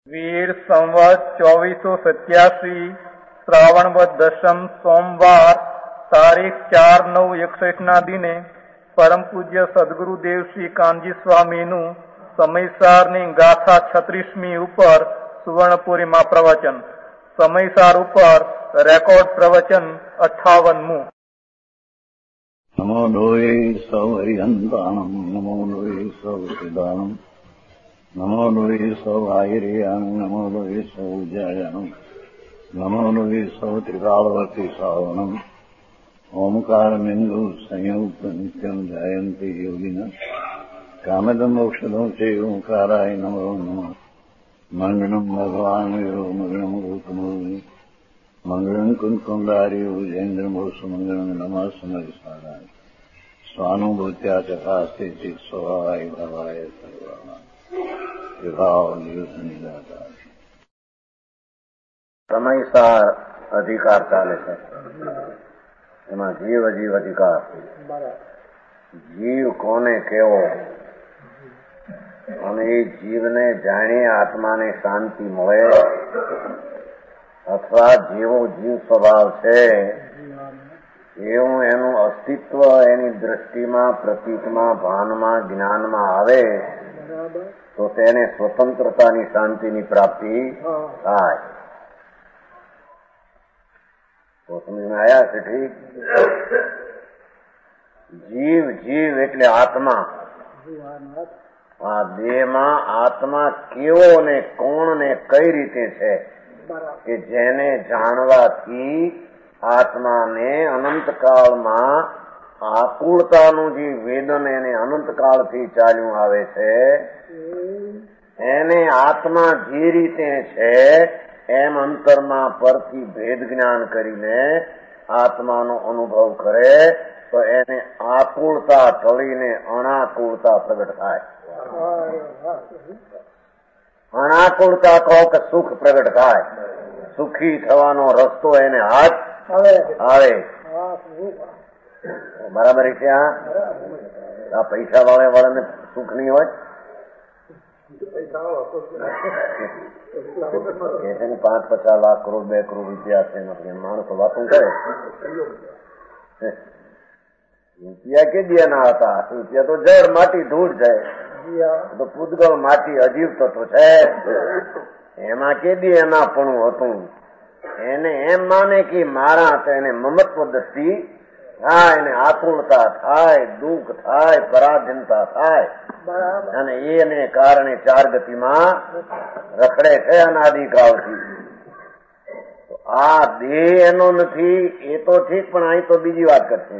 વીર સંવત 2487 શ્રાવણ વદ દશમ સોમવાર તારીખ 4/9/61 દિને પરમ પૂજ્ય સદગુરુદેવ શ્રી કાનજી સ્વામીનું સમયસારની ગાથા 36મી ઉપર સુવર્ણપુરીમાં પ્રવચન. સમયસાર ઉપર રેકોર્ડ પ્રવચન 58મું. નમો લોહે સૌ હરિહંતાણમ નમો લોહે સૌ સિદાનમ નમો લોહે સૌ આયર્યાણમ નમો લોહે સૌ જયાણમ નમો લોહે સૌ ત્રિકાળવતી સાવણમ ઓમકાર બિંદુ સંયુક્ત નિત્યમ જયંતી યોગિના કામદમ મોક્ષદમ છે ઓંકારાય નમો નમઃ. મંગળમ ભગવાન વીરો મંગળમ રૂપમૂર્તિ મંગળમ કુંકુંડાર્યો જૈન્દ્રમોષ મંગળમ નમઃ સમયસારાય સ્વાનુભૂત્યા ચકાસ્તે ચિત સ્વભાવાય ભાવાય સર્વાના વિભાવ નિયુદ્ધની દાતા. સમયસાર અધિકાર ચાલે છે, એમાં જીવ અજીવ અધિકાર. જીવ કોને કેવો અને એ જીવને જાણીએ આત્માને શાંતિ મળે અથવા જેવો જીવ સ્વભાવ છે એવું એનું અસ્તિત્વ એની દ્રષ્ટિમાં, પ્રતીકમાં, ભાનમાં, જ્ઞાનમાં આવે તો તેને સ્વતંત્રતાની શાંતિની પ્રાપ્તિ થાય. તો સમજમાં આવ્યા છે? ઠીક. જીવ એટલે આત્મા. આ દેહમાં આત્મા કેવો ને કોણ ને કઈ રીતે છે કે જેને જાણવાથી આત્માને અનંતકાળમાં આકુળતાનું જે વેદન એને અનંતકાળથી ચાલ્યું આવે છે એને આત્મા જે રીતે છે એમ અંતરમાં પરથી ભેદ જ્ઞાન કરીને આત્માનો અનુભવ કરે તો એને આકુળતા ટળીને અનાકુળતા પ્રગટ થાય. અનાકુળતા કહો કે સુખ પ્રગટ થાય. સુખી થવાનો રસ્તો એને હાથ આવે. બરાબર છે. આ પૈસા વાળાને સુખ નહીં હોય કે છે ને 5-50 લાખ કરોડ 2 કરોડ રૂપિયા છે માણસો વાતો કરે. રૂપિયા કે દિયા ના હતા? રૂપિયા તો જળ માટી ધૂળ જાય તો પૂતગળ માટી અજીવ તત્વ છે એમાં કે દી એનાપણું હતું. એને એમ માને કે મારા તો એને મમત્વ દ્રષ્ટિ થાય, એને આકુળતા થાય, દુઃખ થાય, પરાધીનતા થાય અને એને કારણે 4 ગતિમાં રખડે છે અનાદિકાળથી. આ દેહ એનો નથી એ તો ઠીક, પણ અહીં તો બીજી વાત કરશે.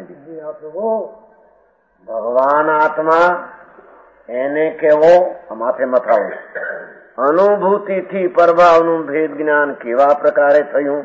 ભગવાન આત્મા એને કેવો માથે મથાવો. અનુભૂતિથી પરભાવનું ભેદ જ્ઞાન કેવા પ્રકારે થયું?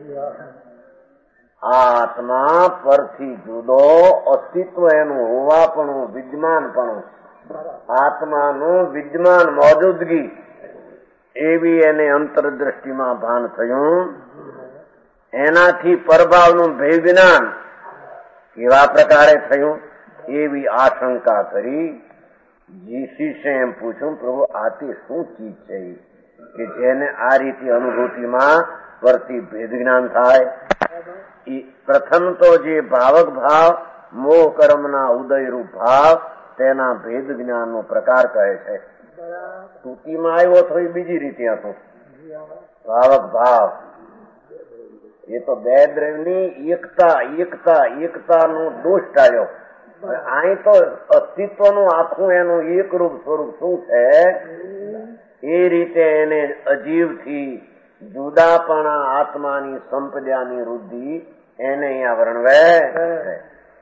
આત્મા પરથી જુદો અસ્તિત્વ એનું હોવાપણું, વિદ્યમાનપણું, આત્માનું વિદ્યમાન મોજૂદગી એવી એને અંતરદ્રષ્ટિમાં ભાન થયું. એનાથી પરભાવનું ભેદ જ્ઞાન કેવા પ્રકારે થયું એવી આશંકા કરી શિષ્ય એમ પૂછ્યું, પ્રભુ આ તે શું ચીજ છે કે જેને આ રીતે અનુભૂતિમાં પરથી ભેદ જ્ઞાન થાય? પ્રથમ તો જે ભાવક ભાવ મોહ કર્મના ઉદયરૂપ ભાવ તેના ભેદ જ્ઞાનનો પ્રકાર કહે છે. સ્તુતિમાં આવ્યો તો એ બીજી રીતે હતો. ભાવક ભાવ એ તો બે દ્રવ્યની એકતાનો દોષ ટાળ્યો. અહીં તો અસ્તિત્વનું આખું એનું એકરૂપ સ્વરૂપ શું છે એ રીતે એને અજીવથી જુદાપણા આત્માની સંપદાની વૃદ્ધિ એને અહીંયા વર્ણવે છે.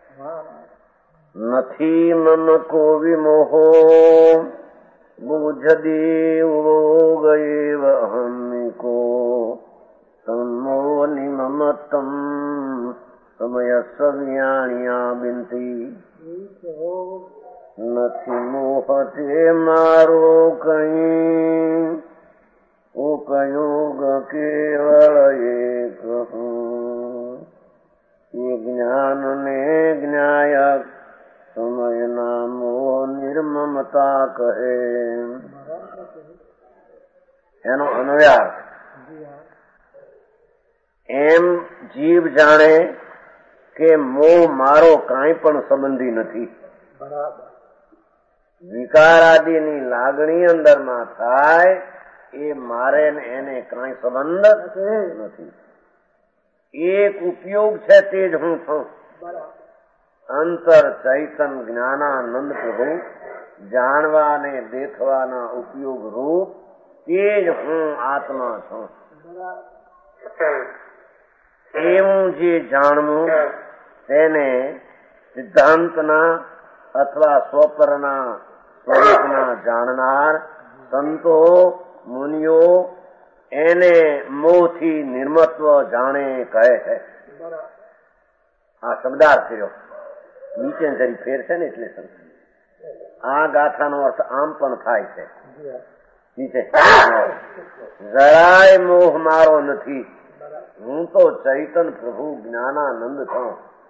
નથી મમ કો વિમોહો બુઝ દેવો ગયેવ અહમિકો તમો નિમમતમ સમય સવ્યાણ્યા બિનતી નથી મોહ તે મારો કઈ ઉપયોગ કેવળ એક એ જ્ઞાન ને જ્ઞાયક સમય નામો નિર્મમતા કહે. એનો અન્વયાર્થ. એમ જીવ જાણે કે મોહ મારો કાંઈ પણ સંબંધી નથી. વિકારાદિની લાગણી અંદરમાં થાય એ મારે ને એને કાંઈ સંબંધ નથી. એક ઉપયોગ છે તે જ હું છું. અંતર ચૈતન જ્ઞાનાનંદ પ્રભુ જાણવા ને દેખવાના ઉપયોગ રૂપ તે જ હું આત્મા છું. એવું જે જાણવું તેને સિદ્ધાંતના અથવા સ્વપરના સ્વરૂપના જાણનાર સંતો મુનિઓ એને મોહથી નિર્મત્વ જાણે કહે છે. આ શબ્દાર્થ કર્યો. નીચે જરી ફેર છે ને એટલે આ ગાથાનો અર્થ આમ પણ થાય છે. નીચે જરાય મોહ મારો નથી. હું તો ચૈતન પ્રભુ જ્ઞાનાનંદ છું.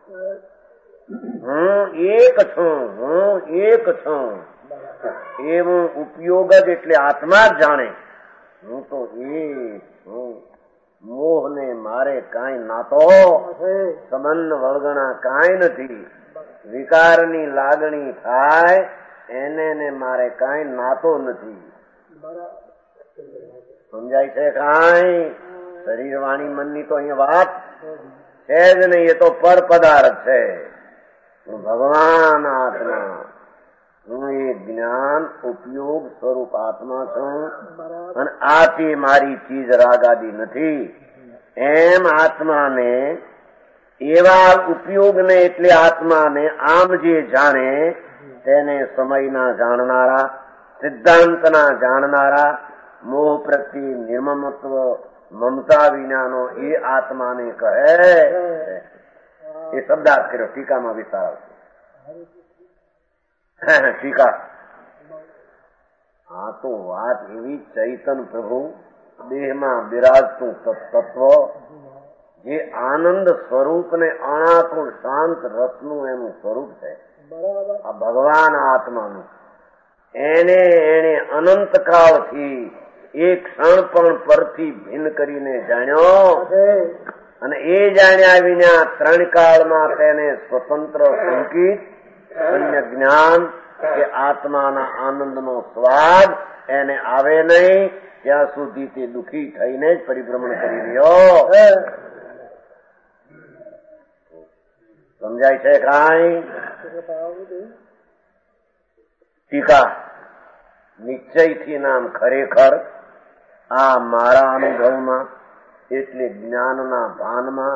હું એક છું. હું એક છું. એવું ઉપયોગ જ એટલે આત્મા જ જાણે હું તો એક છું. મોહ ને મારે કાંઈ નાતો સંબંધ વળગણા કાંઈ નથી. વિકારની લાગણી થાય એને ને મારે કાંઈ નાતો નથી. સમજાય છે કાંઈ? શરીર વાણી મનની તો અહીંયા વાત છે જ નહીં. એ તો પર પદાર્થ છે. ભગવાન આત્મા હું એ જ્ઞાન ઉપયોગ સ્વરૂપ આત્મા છું અને આથી મારી ચીજ રાગાદી નથી. એમ આત્માને એવા ઉપયોગને એટલે આત્માને આમ જે જાણે તેને સમયના જાણનારા, સિદ્ધાંતના જાણનારા, મોહ પ્રત્યે નિર્મમત્વ મમતા વિનાનો એ આત્માને કહે. એ શબ્દાર્થ કર્યો. ટીકામાં વિસ્તાર આવશે. ટીકા આ તો વાત એવી ચૈતન પ્રભુ દેહમાં બિરાજતું તત્વ જે આનંદ સ્વરૂપ ને અણાતું શાંત રસનું એનું સ્વરૂપ છે. આ ભગવાન આત્માનું એને અનંતકાળથી એક ક્ષણ પણ પરથી ભિન્ન કરીને જાણ્યો અને એ જાણ્યા વિના ત્રણ કાળમાં તેને સ્વતંત્ર સંકિત અન્ય જ્ઞાન કે આત્માના આનંદનો સ્વાદ એને આવે નહીં ત્યાં સુધી તે દુઃખી થઈને જ પરિભ્રમણ કરી રહ્યો. સમજાય છે કાંઈ? ટીકા નિશ્ચયથી નામ ખરેખર આ મારા અનુભવમાં એટલે જ્ઞાનના ભાનમાં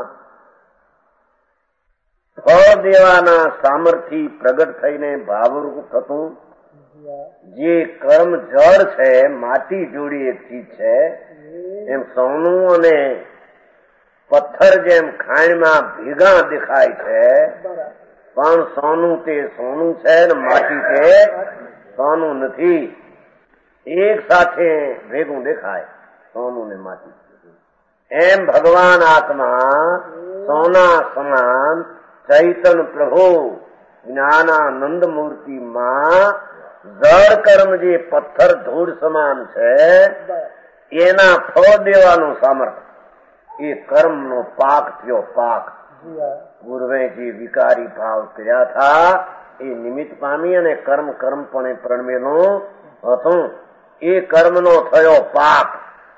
ફળ દેવાના સામર્થ્ય પ્રગટ થઈને ભાવરૂપ થતું જે કર્મ જળ છે, માટી જોડી એક ચીજ છે, એમ સોનું અને પથ્થર જેમ ખાણમાં ભેગા દેખાય છે પણ સોનું તે સોનું છે ને માટી તે સોનું નથી. એક સાથે ભેગું દેખાય સોનું ને માટી. એમ ભગવાન આત્મા સોના સમાન ચૈતન પ્રભુ જ્ઞાનાનંદ મૂર્તિમાં જળ કર્મ જે પથ્થર ધૂળ સમાન છે એના ફળ દેવાનું સામર્થ્ય એ કર્મનો પાક થયો. પાક પૂર્વે જે વિકારી ભાવ કર્યા હતા એ નિમિત્ત પામી અને કર્મ કર્મપણે પ્રણમેલું હતું. એ કર્મનો થયો પાક.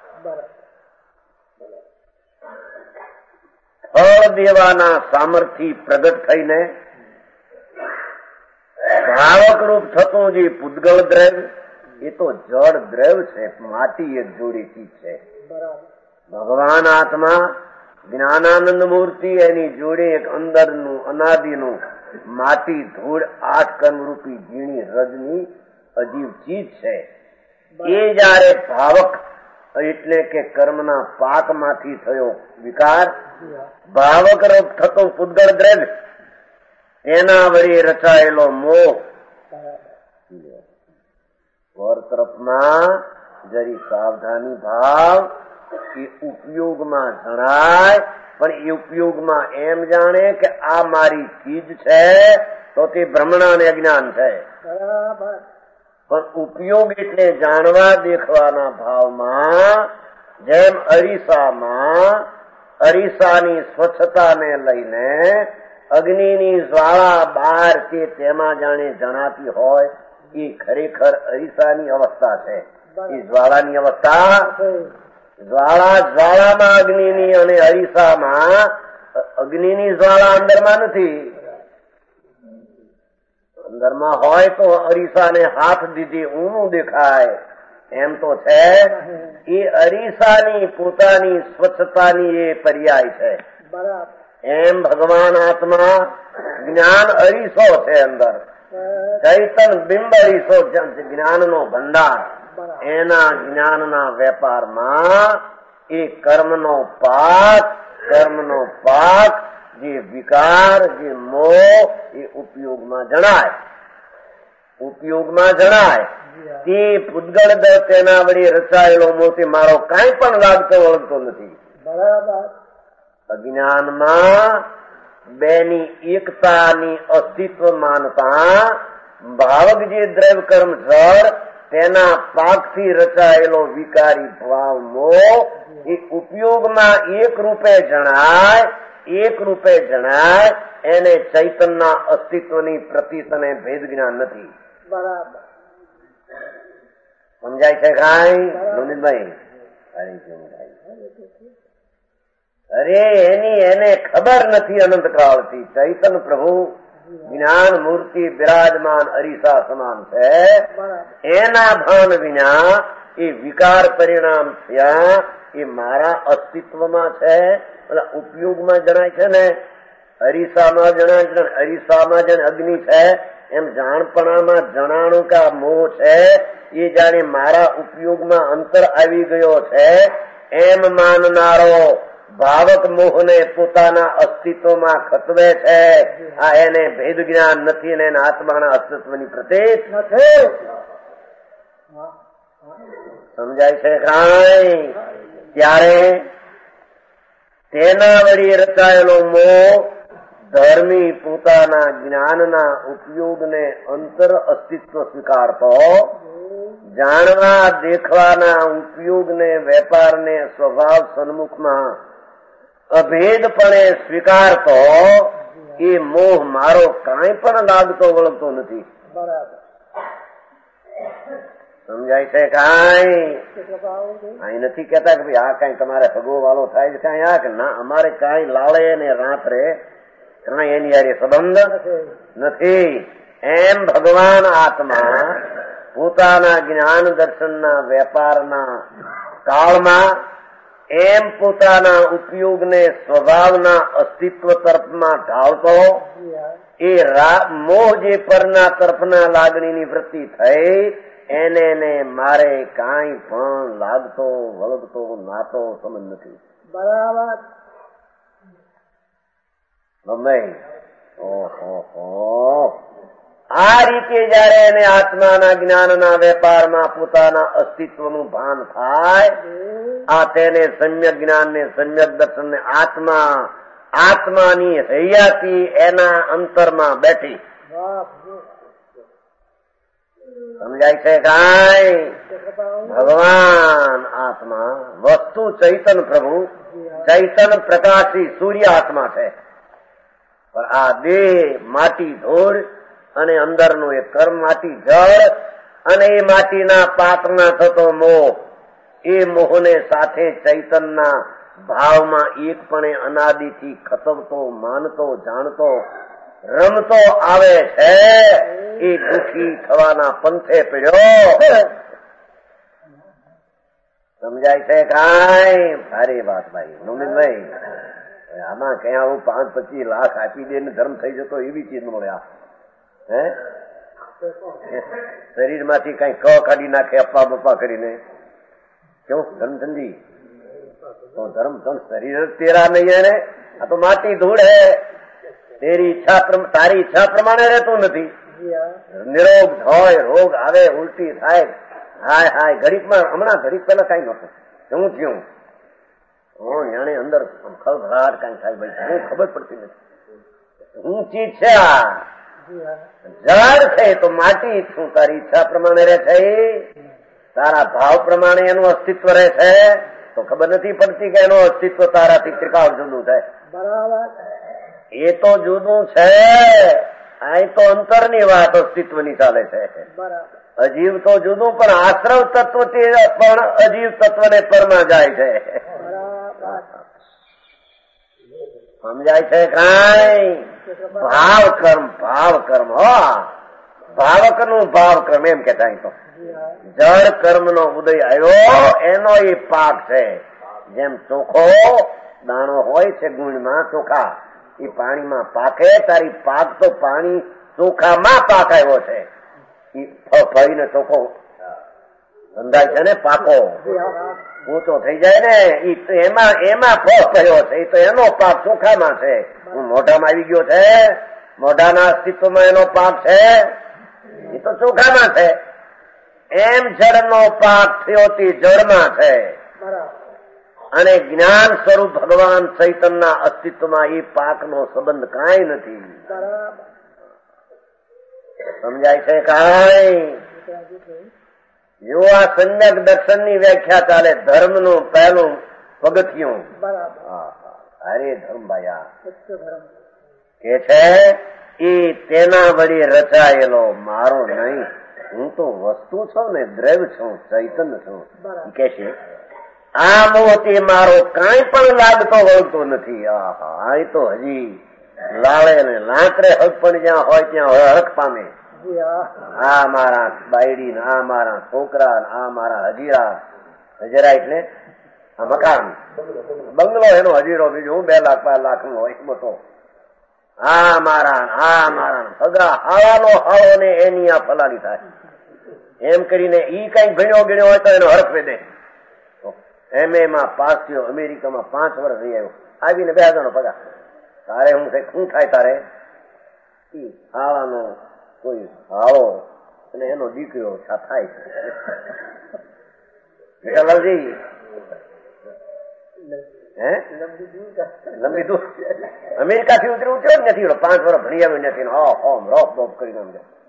ફળ દેવાના સામર્થ્ય પ્રગટ થઈને ભાવક રૂપ થતું જે પૂતગળ દ્રવ્ય એ તો જળ દ્રવ્ય છે, માટી એક જોડી ચીજ છે. ભગવાન આત્મા જ્ઞાનાનંદ મૂર્તિ એની જોડે એક અંદરનું અનાદિનું માટી ધૂળ 8 કર્મરૂપી ઝીણી રજની અજીબ ચીજ છે. એ જયારે ભાવક એટલે કે કર્મના પાકમાંથી થયો વિકાર ભાવક રૂપ થતો પૂતગળ દ્રવ્ય એના વળી રચાયેલો મોહ પર તરફમાં જરી સાવધાની ભાવ એ ઉપયોગમાં જણાય પણ એ ઉપયોગમાં એમ જાણે કે આ મારી ચીજ છે તો તે ભ્રમણા અને અજ્ઞાન છે. પણ ઉપયોગ એટલે જાણવા દેખવાના ભાવમાં જેમ અરીસામાં અરીસાની સ્વચ્છતાને લઈને અગ્નિની જ્વાળા બહાર કે તેમાં જાણે જણાતી હોય એ ખરેખર અરીસાની અવસ્થા છે. એ જ્વાળાની અવસ્થા જ્વાળામાં અગ્નિની અને અરીસામાં અગ્નિની જ્વાળા અંદરમાં નથી. અંદરમાં હોય તો અરીસાને હાથ દીધી ઊનું દેખાય એમ તો છે. એ અરીસાની પોતાની સ્વચ્છતાની એ પર્યાય છે. એમ ભગવાન આત્મા જ્ઞાન અરીસો છે. અંદર ચૈતન બિંબ અરીસો જ્ઞાનનો ભંડાર. એના જ્ઞાનના વેપારમાં એ કર્મનો પાક જે વિકાર જે મોહ એ ઉપયોગમાં જણાય તે પૂતગળ તેના વડે રચાયેલો મોતી મારો કાંઈ પણ લાગતો વળગતો નથી. અજ્ઞાનમાં બેની એકતાની અસ્તિત્વ માનતા ભાવક જે દ્રવ્ય કર્મ જળ તેના પાકથી રચાયેલો વિકારી ભાવ મોહ એ ઉપયોગમાં એક રૂપે જણાય એને ચૈતનના અસ્તિત્વની પ્રતીત અને ભેદ જ્ઞાન નથી. સમજાય છે કાંઈ નોંદભાઈ? અરે એને ખબર નથી અનંતકાળથી ચૈતન પ્રભુ જ્ઞાન મૂર્તિ બિરાજમાન અરીસા સમાન છે. એના ભાન વિના એ વિકાર પરિણામ થયા એ મારા અસ્તિત્વમાં છે. ઉપયોગમાં જણાય છે ને અરીસામાં જણાય છે. અરીસામાં જેને અગ્નિ છે એમ જાણપણામાં જણાણું કે મોહ છે એ જાણે મારા ઉપયોગમાં અંતર આવી ગયો છે એમ માનનારો ભાવક મોહને પોતાના અસ્તિત્વમાં ખતવે છે. આ એને ભેદ જ્ઞાન નથી ને એના આત્માના અસ્તિત્વની પ્રતીત નથી. સમજાય છે કાંઈ? ત્યારે તેના વળી રચાયેલો મોહ ધર્મી પોતાના જ્ઞાનના ઉપયોગને અંતર અસ્તિત્વ સ્વીકારતો, જાણવા દેખવાના ઉપયોગને વેપારને સ્વભાવ સન્મુખમાં અભેદપણે સ્વીકારતો એ મોહ મારો કાંઈ પણ લાગતો વળગતો નથી. સમજાય છે કાંઈ? અહીં નથી કેતા કે ભાઈ આ કઈ તમારે ભગવો વાલો થાય છે કાંઈ આ કે ના અમારે કાંઈ લાળે ને રાત્રે કાંઈ એની યારે સંબંધ નથી. એમ ભગવાન આત્મા પોતાના જ્ઞાન દર્શનના વેપારના કાળમાં એમ પોતાના ઉપયોગને સ્વભાવના અસ્તિત્વ તરફમાં ઢાળતો એ મોહ જે પરના તરફના લાગણીની વૃત્તિ થઈ એને મારે કાંઈ પણ લાગતો વળગતો નાતો સમજ નથી. બરાબર. આ રીતે જયારે એને આત્માના જ્ઞાનના વેપારમાં પોતાના અસ્તિત્વનું ભાન થાય આ તેને સમ્યક જ્ઞાન ને સમ્યક દર્શન ને આત્માની હૈયાથી એના અંતરમાં બેઠી. સમજાય છે કાંઈ? ભગવાન આત્મા વસ્તુ ચૈતન પ્રભુ ચૈતન પ્રકાશી સૂર્ય આત્મા છે. પણ આ દેહ માટી ધૂળ અને અંદરનું એ કર્મ માટી જળ અને એ માટીના પાત્રના થતો મોહ એ મોહને સાથે ચૈતનના ભાવમાં એકપણે અનાદિથી ખતવતો માનતો જાણતો રમતો આવે છે. એ દુઃખી થવાના પંથે પડ્યો. સમજાય છે કાંઈ? સારી વાત ભાઈ નોમિનભાઈ. આમાં કઈ આવું 5-25 લાખ આપી દે ને ધર્મ થઈ જતો એવી ચીજ મળ્યા હે? શરીર માંથી કઈ ક કાઢી નાખે અપ્પા બપ્પા કરીને કેવું ધર્મચંદી તો ધર્મ શરીર તેરા નહીં એને આ તો માટી ધૂળ હે. તારી ઈચ્છા પ્રમાણે રહેતું નથી. નિરોગ હોય રોગ આવે ઉલટી થાય હાય હાય ઘડીકમાં હમણાં ઘડીક પેલા કઈ નતું શું થયું જાણે અંદર ખળભળાટ કઈ થાય ભાઈ શું ખબર પડતી નથી. શું ચીજ છે આ? જળ છે તો માટી, શું તારી ઈચ્છા પ્રમાણે રહે છે? તારા ભાવ પ્રમાણે એનું અસ્તિત્વ રહે છે? તો ખબર નથી પડતી કે એનું અસ્તિત્વ તારાથી ત્રિકાળ જુદું છે. એ તો જુદું છે. અહીં તો અંતરની વાત અસ્તિત્વની ચાલે છે. અજીવ તો જુદું, પણ આશ્રવ તત્વથી પણ અજીવ તત્વને પરમાં જાય છે. સમજાય છે કાંઈ? ભાવ કર્મ હો, ભાવકનું ભાવ કર્મ એમ કેતા. તો જળ કર્મનો ઉદય આવ્યો એનો એ પાક છે. જેમ ચોખ્ખો દાણો હોય છે ગુણમાં ચોખા, એ પાણીમાં પાકે. તારી પાક તો પાણી ચોખામાં પાક આવ્યો છે. ફળીને ચોખ્ખો બંધાય છે ને, પાકો ઊંચો થઈ જાય ને, એમાં ફળ થયો છે. એ તો એનો પાક ચોખામાં છે. હું મોઢામાં આવી ગયો છે, મોઢાના અસ્તિત્વમાં એનો પાક છે, એ તો ચોખામાં છે. એમ જળનો પાક થયો તે જળમાં છે. અને જ્ઞાન સ્વરૂપ ભગવાન ચૈતન્યના અસ્તિત્વમાં એ પાકનો સંબંધ કાંઈ નથી. સમજાય છે કાંઈ? જો આ સમ્યક દર્શનની વ્યાખ્યા ચાલે, ધર્મનું પહેલું પગથિયું. અરે ધર્મભાઈ કે છે એ તેના વળી રચાયેલો, મારો નહીં. હું તો વસ્તુ છું ને, દ્રવ્ય છું, ચૈતન્ય છું. કે છે આ મોહથી મારો કાંઈ પણ લાગતો વળતો નથી. આ તો હજી લાળે ને લાંકરે હક પણ જ્યાં હોય ત્યાં હરખ પામે. આ મારા બાયડી ને, આ મારા છોકરા, આ મારા હજીરા. હજીરા એટલે આ મકાન, બંગલો એનો હજીરો. બીજું 2 લાખ 5 લાખ નો હોય મોટો. આ મારા સગા હાવાનો હાળો ને એની આ ફલાની થાય. એમ કરીને ઈ કઈ ભણ્યો ગણ્યો હોય તો એનો હરખ વેદે. એમાં પાસ થયો, અમેરિકામાં 5 વર્ષ રહી આવ્યો, આવીને 2000 પગાર. તારે શું થાય? તારે હાવાનો કોઈ હાળો અને એનો દીકરો થાય છે. વિઠ્ઠલજી લંબી દૂર અમેરિકાથી ઉતર્યો જ નથી. 5 વર્ષ ભણી આવ્યો નથી. રોપ બોપ કરીને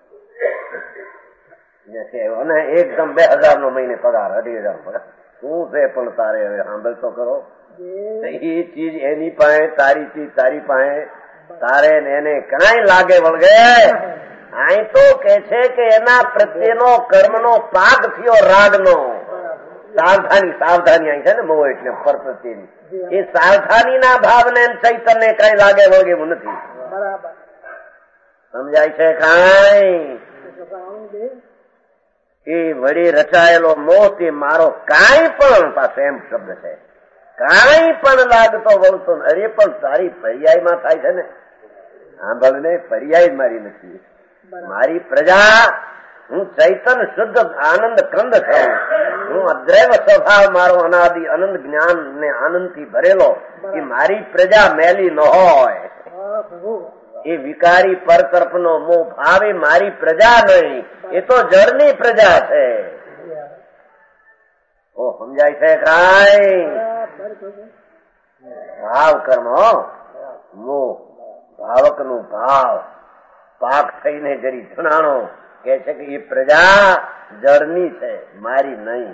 અને એકદમ 2000 નો મહિને પગાર, 2,500 પગાર. શું છે પણ તારે હવે સાંભળ તો કરો. એ ચીજ એની પાસે, તારી ચીજ તારી પાસે, તારે એને કાંઈ લાગે વળગે. અહીં તો કે છે કે એના પ્રત્યેનો કર્મનો પાક થયો રાગનો. સાવધાની અહીં છે ને, મોહ એટલે પર પ્રત્યેની. એ સાવધાની ના ભાવને ચૈતન્ય કઈ લાગે વળગે એવું નથી. સમજાય છે કાંઈ? એ વળી રચાયેલો મોહ તે મારો કાંઈ પણ, પાસે એમ શબ્દ છે, કાંઈ પણ લાગતો વળતો. અરે પણ તારી પર્યાયમાં થાય છે ને. સાંભળ ને, પર્યાય મારી નથી. મારી પ્રજા, હું ચૈતન્ય શુદ્ધ આનંદ કંદ છું. હું અદ્રૈવ સ્વભાવ, મારો અનાદિ આનંદ જ્ઞાન ને આનંદ થી ભરેલો. એ મારી પ્રજા મેલી ન હોય. એ વિકારી પર તરફનો મોહ ભાવ એ મારી પ્રજા નહીં, એ તો જળની પ્રજા છે. ઓ સમજાય છે કાંઈ? ભાવ કર્મ, મોહ ભાવક નું ભાવ પાક થઈને જરી જણાણો કે છે કે એ પ્રજા જળની છે, મારી નહીં.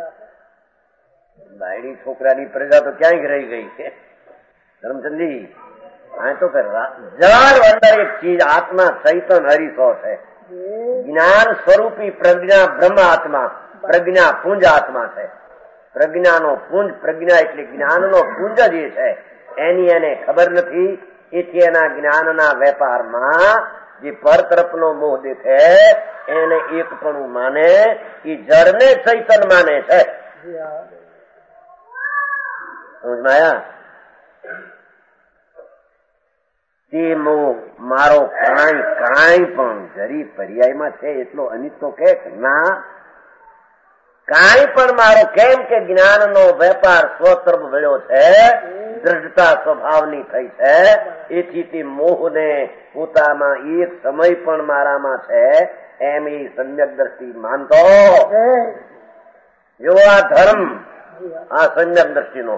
બાયડી છોકરાની પ્રજા તો ક્યાંય રહી ગઈ છે ધર્મચંદી? આ તો જળ અંદર એક ચીજ આત્મા ચૈતન હરીશો છે. જ્ઞાન સ્વરૂપી પ્રજ્ઞા બ્રહ્મ આત્મા, પ્રજ્ઞા પુંજ આત્મા છે. પ્રજ્ઞાનો પુંજ, પ્રજ્ઞા એટલે જ્ઞાનનો પુંજ જે છે, એની એને ખબર નથી. એથી એના જ્ઞાનના વેપારમાં જે પર તરફનો મોહ દેખે એને એકપણું માને, એ જળને ચૈતન માને છે. સમજમાં? તે મોહ મારો કાંઈ પણ જરી પર્યાયમાં છે એટલો અનિત તો કે ના, કાંઈ પણ મારો. કેમ કે જ્ઞાનનો વેપાર સ્વતરફ વળ્યો છે, દ્રઢતા સ્વભાવની થઈ છે. એથી તે મોહને પોતામાં એક સમય પણ મારામાં છે એમ એ સમ્યક દ્રષ્ટિ માનતો. જો આ ધર્મ, આ સમ્યક દ્રષ્ટિનો.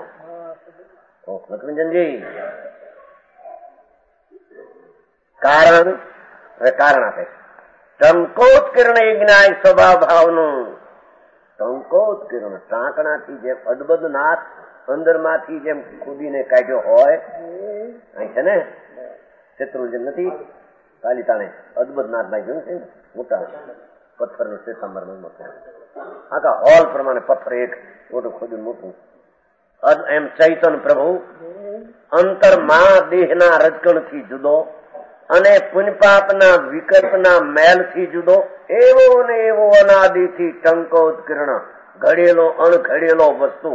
લક્ષ્મીચંદજી કારણ હવે કારણ આપે ટંકોત્કીર્ણ એ જ્ઞાય સ્વભાવ ભાવનું ટંકોત્કીર્ણ ટાંકણાથી જેમ અદબદ નાથ અંદરમાંથી જેમ ખુદીને કાઢ્યો હોય અહીં છે ને શત્રુ જેમ નથી કાલિતાણે અદબદ નાથ નાખ્યું છે મોટા પથ્થરનું શ્વેતાંબરનું મોટું આખા હોલ પ્રમાણે પથ્થર એક મોટું ખોદ્યું મોટું એમ ચૈતન પ્રભુ અંતરમાં દેહના રજકણથી જુદો અને પુણ્યપાપના વિકલ્પના મેલથી જુદો એવો ને એવો અનાદિથી ટંકોત્કીર્ણ ઘડેલો અણઘડેલો વસ્તુ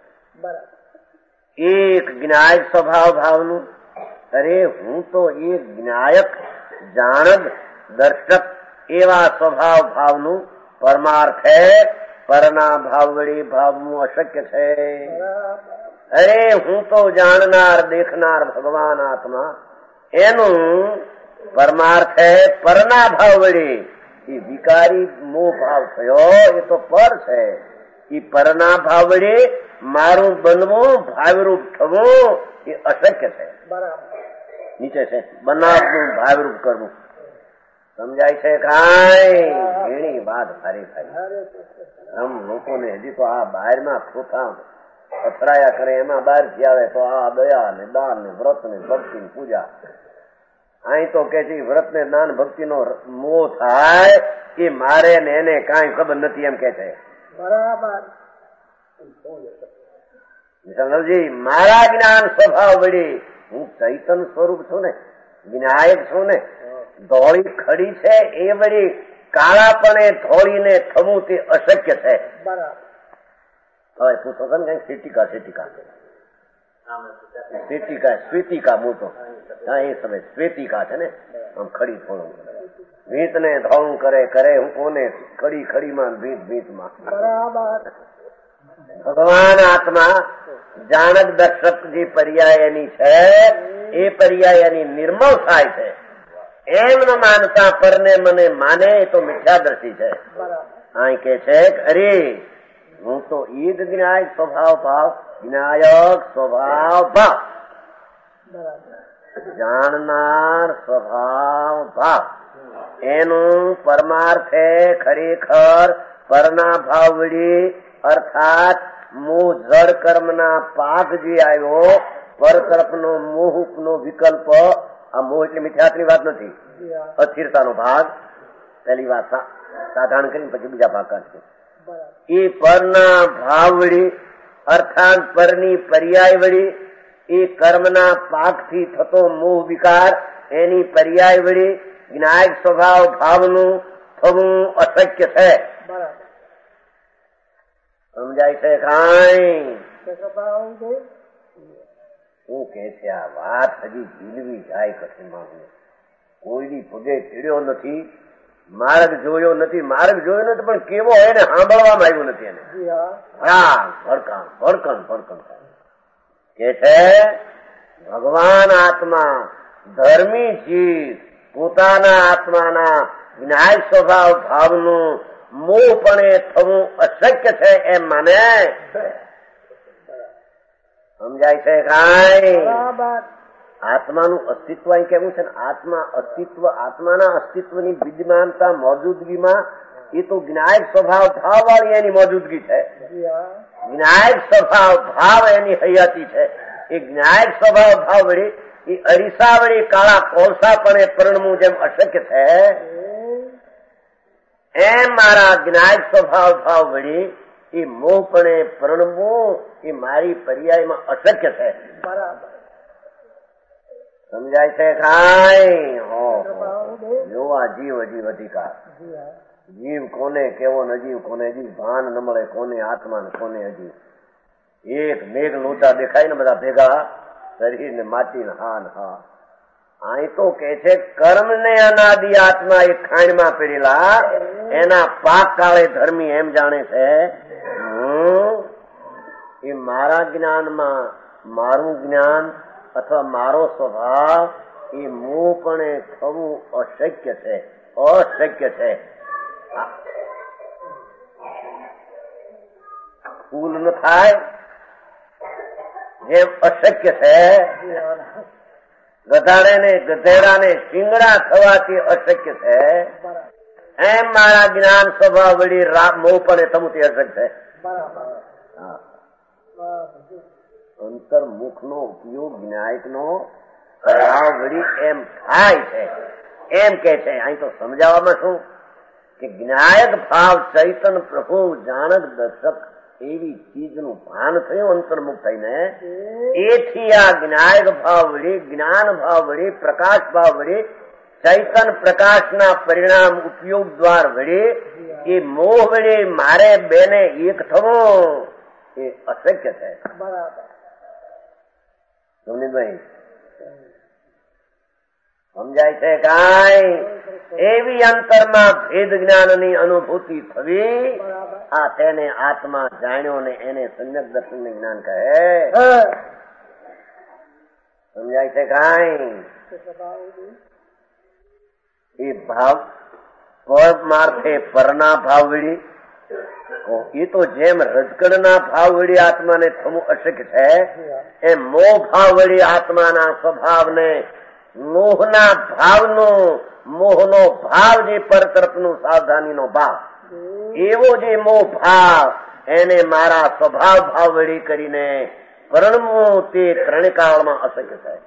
એક જ્ઞાયક સ્વભાવ ભાવનું. અરે હું તો એક જ્ઞાયક જાણદ દર્શક એવા સ્વભાવ ભાવનું પરમાર્થ હે પરના ભાવ વડે ભાવવું અશક્ય છે. અરે હું તો જાણનાર દેખનાર ભગવાન આત્મા એનું પરમાર્થ હે પરના ભાવ વડે. એ વિકારી મોહ ભાવ થયો એ તો પર છે. એ પરના ભાવ વડે મારું બનવું ભાવરૂપ થવું એ અશક્ય છે. નીચે છે બનાવનું ભાવરૂપ કરવું. સમજાય છે કાંઈ ઘણી વાત ભારી થાય. આમ લોકોને હજી તો આ બહારમાં ખોટા અથડાયા કરે એમાં બહારથી આવે તો આ દયા ને દાન ને વ્રત ને ભક્તિ ની પૂજા. અહીં તો કે છે વ્રત ને દાન ભક્તિ નો મોહ થાય કે મારે ને એને કાંઈ ખબર નથી એમ કે છે. બરાબર વિશાલજી મારા જ્ઞાન સ્વભાવ વડે હું ચૈતન સ્વરૂપ છું ને વિનાયક છું ને ધોળી ખડી છે એ વળી કાળાપણે ધોળીને થવું તે અશક્ય છે. હવે પૂછો છો ને કઈ શ્વેતિકા મોટો હા એ સમય શ્વેતિકા છે ને આમ ખડી થોડું ભીત ને ધોળું કરે હું કોને ખડી ખડીમાં ભીતમાં. ભગવાન આત્મા જાણક દર્શક જે પર્યાયની છે એ પર્યાયની નિર્મળ થાય છે. એમ ન માનતા પરને મને માને એ તો મિથ્યાદર્શી છે. અહીં કે છે અરે હું તો ઈદ જ્ઞાયક સ્વભાવ ભાવ જ્ઞાયક સ્વભાવ ભાવ જાણનાર સ્વભાવ ભાવ એનું પરમાર્થે ખરેખર પરના ભાવ વળી અર્થાત મોહ જળ કર્મના પાક જે આવ્યો પર તરફનો મોહનો વિકલ્પ. આ મોહ એટલે મિથ્યાત્વની વાત નથી, અસ્થિરતાનો ભાગ. પહેલી વાત સાધારણ કરીને પછી બીજા ભાગ કાઢશે. એ પરના ભાવ વળી અર્થાત પરની પર્યાય વળી એ કર્મના પાકથી થતો મોહ વિકાર એની પર્યાય વળી જ્ઞાયક સ્વભાવ ભાવનું થવું અશક્ય છે. સમજાય છે કાંઈ? શું કે છે આ વાત હજી ઝીલવી જાય કઠિન માગું. કોઈની પગે ચીડ્યો નથી, માર્ગ જોયો નથી. માર્ગ જોયો નથી પણ કેવો હોય ને સાંભળવામાં આવ્યું નથી એને. ભડકણ કે છે ભગવાન આત્મા ધર્મી જીવ પોતાના આત્માના જ્ઞાય સ્વભાવ ભાવનું મોહપણે થવું અશક્ય છે એમ માને. સમજાય છે કાંઈ? આત્માનું અસ્તિત્વ અહીં કેવું છે ને આત્મા અસ્તિત્વ આત્માના અસ્તિત્વની વિદ્યમાનતા મોજૂદગીમાં એ તો જ્ઞાયક સ્વભાવ ભાવ વાળી એની મોજૂદગી છે. જ્ઞાયક સ્વભાવ ભાવ એની હયાતી છે. એ જ્ઞાયક સ્વભાવ ભાવ વળી એ અરીસા વળી કાળા કોલસાપણે પરણવું જેમ અશક્ય છે એમ મારા જ્ઞાયક સ્વભાવ ભાવ વળી એ મોહપણે પરણવું એ મારી પર્યાયમાં અશક્ય છે. બરાબર સમજાય છે કાંઈ? જોવા જીવ અજીવ અધિકાર. જીવ કોને કેવો નજીવ કોને જીવ ભાન ન મળે કોને આત્મા ને કોને અજીવ. એક મેઘ લોચા દેખાય ને બધા ભેગા શરીર ને માટી ને હા. અહીં તો કે છે કર્મ ને અનાદિ આત્મા એ ખાણમાં પડેલા એના પાક કાળે ધર્મી એમ જાણે છે એ મારા જ્ઞાનમાં મારું જ્ઞાન અથવા મારો સ્વભાવ એ મોહપણે થવું અશક્ય છે. ફૂલ ન થાય જેમ અશક્ય છે ગધાડે ને ગધેડાને શિંગડા થવાથી અશક્ય છે, એમ મારા જ્ઞાન સ્વભાવ વળી મોહ પણ એ થવું તે અશક્ય છે. અંતર્મુખ નો ઉપયોગ જ્ઞાયક નો સ્વભાવ વળી એમ થાય છે, એમ કે છે. અહીં તો સમજાવવામાં શું કે જ્ઞાયક ભાવ ચૈતન પ્રભુ જાણક દર્શક એવી ચીજનું ભાન થયું અંતર્મુખ થઈને, એથી આ જ્ઞાયક ભાવ વળી જ્ઞાન ભાવ વળી પ્રકાશ ભાવ વળી ચૈતન પ્રકાશના પરિણામ ઉપયોગ દ્વાર વળી એ મોહ વળી મારે બેને એક થવું એ અશક્ય છે. સુનિલભાઈ સમજાય છે કાંઈ? એવી અંતરમાં ભેદ જ્ઞાનની અનુભૂતિ થવી, આ તેને આત્મા જાણ્યો ને એને સમ્યક દર્શન જ્ઞાન કહે. સમજાય છે કાંઈ? એ ભાવ પર માર્થે પરના ભાવ વળી એ તો જેમ રજકડના ભાવ વળી આત્માને થવું અશક્ય છે, એમ મોહ ભાવ વળી આત્માના સ્વભાવને મોહના મોહનો ભાવ જે પર તરફનું સાવધાનીનો ભાવ, એવો જે મોહ ભાવ એને મારા સ્વભાવ ભાવ વળી કરીને પરણવું તે ત્રણકાળમાં અશક્ય છે.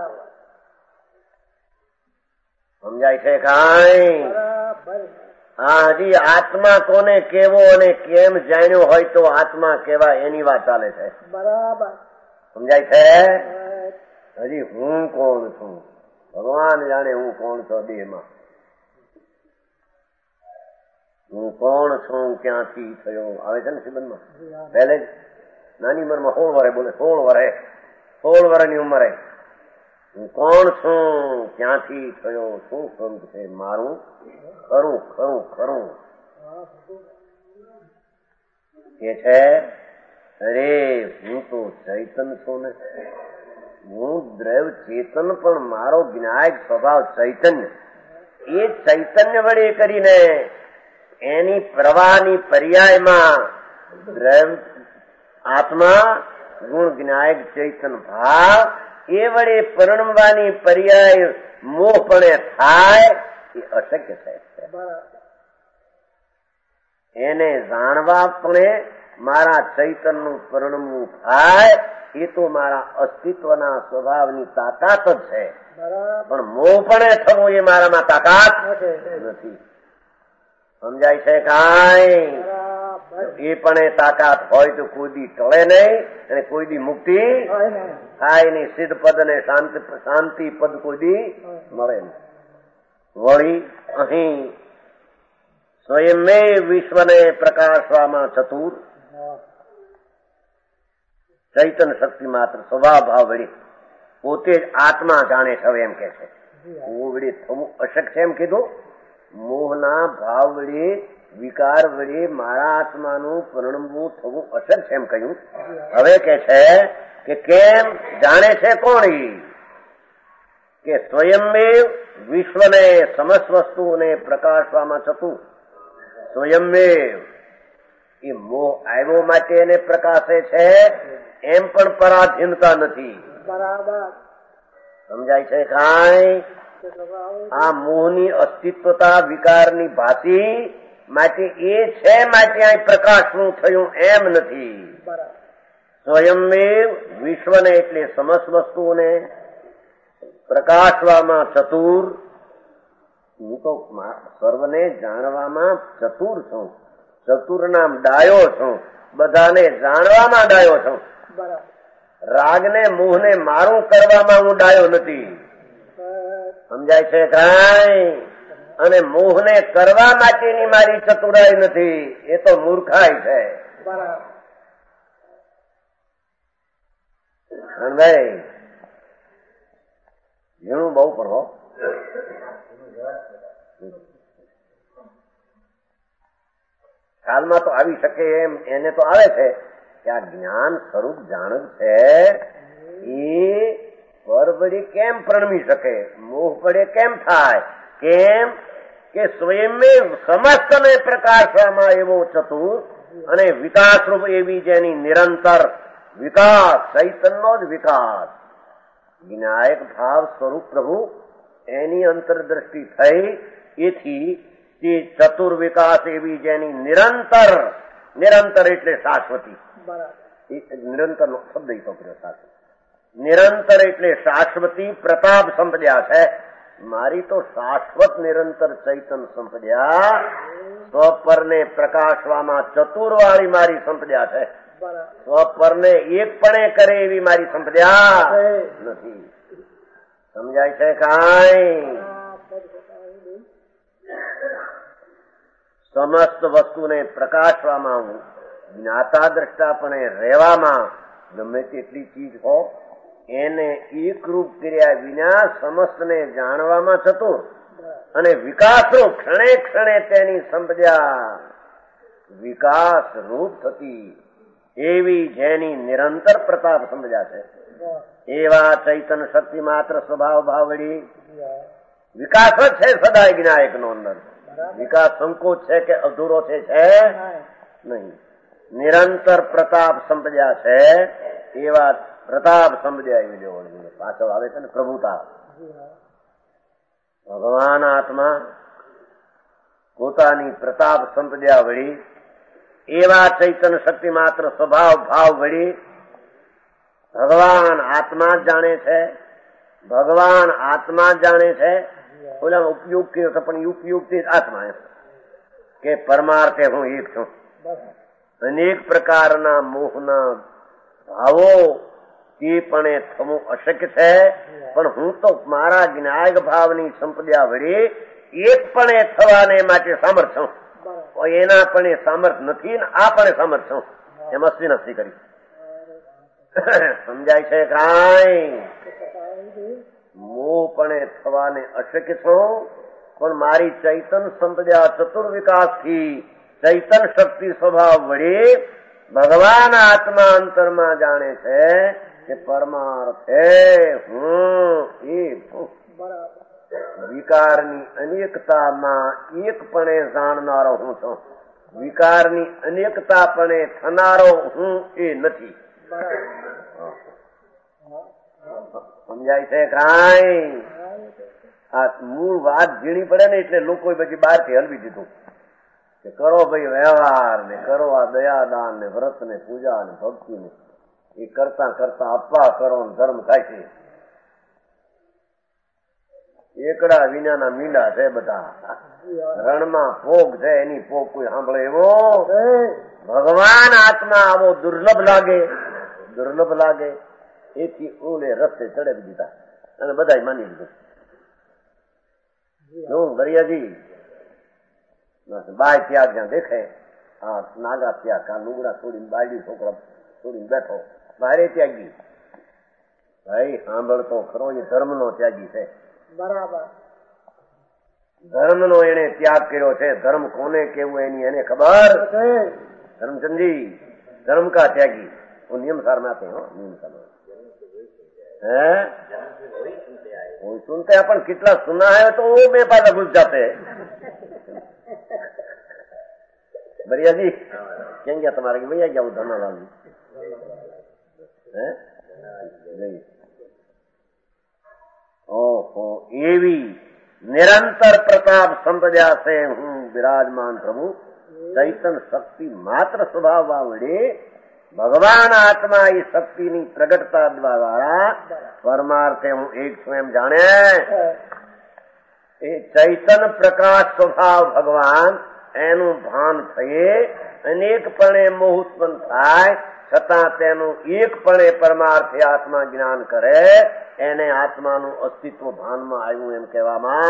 સમજાય છે કાંઈ? હા, હજી આત્મા કોને કેવો અને કેમ જાણ્યો હોય તો આત્મા કેવા એની વાત ચાલે છે. સમજાય છે? હજી હું કોણ છું ભગવાન જાણે. હું કોણ છું દેહમાં, હું કોણ છું ક્યાંથી થયો આવે છે ને સિબંધમાં. પહેલે જ નાની ઉંમરમાં 16 વર્ષે બોલે, 16 વર્ષની ઉંમરે હું કોણ છું, ક્યાંથી થયો, શું સ્વરૂપ છે મારું, ખરું ખરું ખરું કે છે. અરે હું તો ચૈતન છું ને, હું દ્રવ ચેતન, પણ મારો જ્ઞાયક સ્વભાવ ચૈતન્ય. એ ચૈતન્ય વડે કરીને એની પ્રવાહની પર્યાયમાં દ્રવ આત્મા ગુણ જ્ઞાયક ચૈતન ભાવ એ વડે પરણવાની પર્યાય મોહ પણ થાય એ અશક્ય છે. એને જાણવા પણ મારા ચૈતનનું પરણવું થાય એ તો મારા અસ્તિત્વના સ્વભાવની તાકાત જ છે, પણ મોહ પણ થવો એ મારામાં તાકાત નથી. સમજાય છે કાંઈ? એ પણ તાકાત હોય તો કોઈ દી ટળે નહીં અને કોઈ દી મુક્તિ થાય નહીં. સિદ્ધ પદ ને શાંતિ પદ કોઈ દી મળે નહીં. વળી અહીં સ્વયં વિશ્વને પ્રકાશવામાં ચતુર ચૈતન શક્તિ માત્ર સ્વભાવ ભાવ વળી પોતે જ આત્મા જાણે છે એમ કે છે. હું વળી થવું અશક્ય એમ કીધું. મોહના ભાવ વળી વિકાર વળી મારા આત્માનું પરિણમવું થવું અશક્ય એમ કહ્યું. હવે કે છે કે કેમ જાણે છે કોણ? કે સ્વયંમેવ વિશ્વને સમસ્ત વસ્તુઓને પ્રકાશવામાં થતું સ્વયંમેવ એ મોહ આવ્યો માટે એને પ્રકાશે છે, એમ પણ પરાધીનતા નથી. સમજાય છે કાંઈ? આ મોહની અસ્તિત્વતા વિકારની ભાતી માટે એ છે, માટે અહીં પ્રકાશનું થયું એમ નથી. સ્વયંમેવ વિશ્વને એટલે સમસ્ત વસ્તુઓને પ્રકાશવામાં ચતુર. હું તો સર્વને જાણવામાં ચતુર છું, ચતુર નામ ડાયો છું, બધાને જાણવામાં ડાયો છું. રાગને મોહને મારું કરવામાં હું ડાયો નથી. સમજાય છે કાંઈ? અને મોહને કરવા માટેની મારી ચતુરાઈ નથી, એ તો મૂર્ખાઈ છે. ભાઈ ઝીણું બહુ પડો. ખ્યાલમાં તો આવી શકે એમ એને તો આવે છે કે આ જ્ઞાન સ્વરૂપ જાણક છે એ પર વડે કેમ પ્રણમી શકે, મોહ વડે કેમ થાય? કેમ કે સ્વયં સમસ્તને પ્રકાશવામાં એવો ચતુર અને વિકાસરૂપ એવી જેની નિરંતર વિકાસ, ચૈતનનો જ વિકાસ જ્ઞાયક ભાવ સ્વરૂપ પ્રભુ એની અંતરદ્રષ્ટિ થઈ. એથી તે ચતુર વિકાસ એવી જેની નિરંતર, નિરંતર એટલે શાશ્વતી, નિરંતર નો શબ્દ કર્યો શાશ્વત, નિરંતર એટલે શાશ્વતી પ્રતાપ સંપદ્યા છે. મારી તો શાશ્વત નિરંતર ચૈતન સંપદ્યા સ્વપરને પ્રકાશવામાં ચતુરવાળી મારી સંપદ્યા છે. સ્વપરને એકપણે કરે એવી મારી સંપદ્યા નથી. સમજાય છે કાંઈ? સમસ્ત વસ્તુને પ્રકાશવામાં, જ્ઞાતા દ્રષ્ટાપણે રહેવામાં, ગમે તેટલી ચીજ હો એને એકરૂપ કર્યા વિના સમસ્તને જાણવામાં ચતુર અને વિકાસરૂપ ક્ષણે ક્ષણે તેની સંપદ્યા વિકાસ રૂપ થતી એવી જેની નિરંતર પ્રતાપ સમજ્યા છે એવા ચૈતન શક્તિ માત્ર સ્વભાવ ભાવ વળી વિકાસ જ છે સદાય જ્ઞાયક નો અંદર. વિકાસ સંકોચ છે કે અધૂરો છે નહીં. નિરંતર પ્રતાપ સંપદ્યા છે એવા પ્રતાપ સમજ્યા એવી લેવડ પાછળ આવે છે ને પ્રભુતા. ભગવાન આત્મા પોતાની પ્રતાપ સંપદ્યા વળી એવા ચૈતન શક્તિ માત્ર સ્વભાવ ભાવ વળી ભગવાન આત્મા જ જાણે છે. ભગવાન આત્મા જ જાણે છે. ઓલા ઉપયોગ કર્યો તો પણ ઉપયોગથી આત્મા એમ કે પરમાર્થે હું એક છું. અનેક પ્રકારના મોહના ભાવો તે પણ થવું અશક્ય છે. પણ હું તો મારા જ્ઞાયક ભાવની સંપદ્યા વળી એક પણ થવાને માટે સામર્થ છું. એના પણ સામર્થ નથી ને આ પણ સામર્થ છું. એમ અસ્વી નથી કરી. સમજાય છે કાંઈ? મોહ પણ થવાને અશક્ય છું પણ મારી ચૈતન સંપદ્યા ચતુર વિકાસ થી ચૈતન શક્તિ સ્વભાવ વળી ભગવાન આત્મા અંતરમાં જાણે છે કે પરમાર્થે હું એક છું. વિકારની અનેકતામાં એકપણે જાણનારો હું છું. વિકારની અનેકતા પણ થનારો હું એ નથી. સમજાય છે કાંઈ? આ મૂળ વાત ઝીણી પડે ને એટલે લોકો બધી બહારથી હલવી દીધું કે કરો ભાઈ વ્યવહાર ને કરો આ દયાદાન ને વ્રત ને પૂજા ને ભક્તિ ને એ કરતા કરતા અપવા કરો ને ધર્મ થાય છે. એકડા વિનાના મીંડા છે બધા. રણમાં ભોગ છે એની ભોગ કોઈ સાંભળે એવો? ભગવાન આત્મા આવો દુર્લભ લાગે, દુર્લભ લાગે. એથી ઓલે રસ્તે ચડાવી દીધા અને બધા માની લીધું. શું દરિયાજી બાય ત્યાગ જ્યાં દેખે આ નાગા ત્યાગ આ લુગડા છોડીને બાયડી છોકરા છોડીને બેઠો બારે ત્યાગી. ભાઈ સાંભળતો ખરો એ ધર્મનો ત્યાગી છે. બરાબર. ધર્મનો એને ત્યાગ કર્યો છે. ધર્મ કોને કેવું એની એને ખબર. ધર્મચંદી धर्म का त्यागी वो नियम सार में आते हैं. नियम सार में वो सुनते हैं अपन कितना सुना है तो वो बेपादा घुस जाते हैं. बढ़िया जी क्या गया तुम्हारे भैया क्या वो धर्मलाल है नहीं. ओहो एवी निरंतर प्रताप संपदा से हूँ विराजमान प्रभु चैतन शक्ति मात्र स्वभाव वडे भगवान आत्मा ई शक्ति नी प्रगटता द्वारा परमार्थे हूँ एक स्वयं जाने. ए चैतन प्रकाश स्वभाव भगवान एनु भान थये अनेकपणे मोह उत्पन्न थाय छतां तेनु एकपणे परमार्थे आत्मा ज्ञान करे એને આત્માનું અસ્તિત્વ ભાનમાં આવ્યું એમ કહેવામાં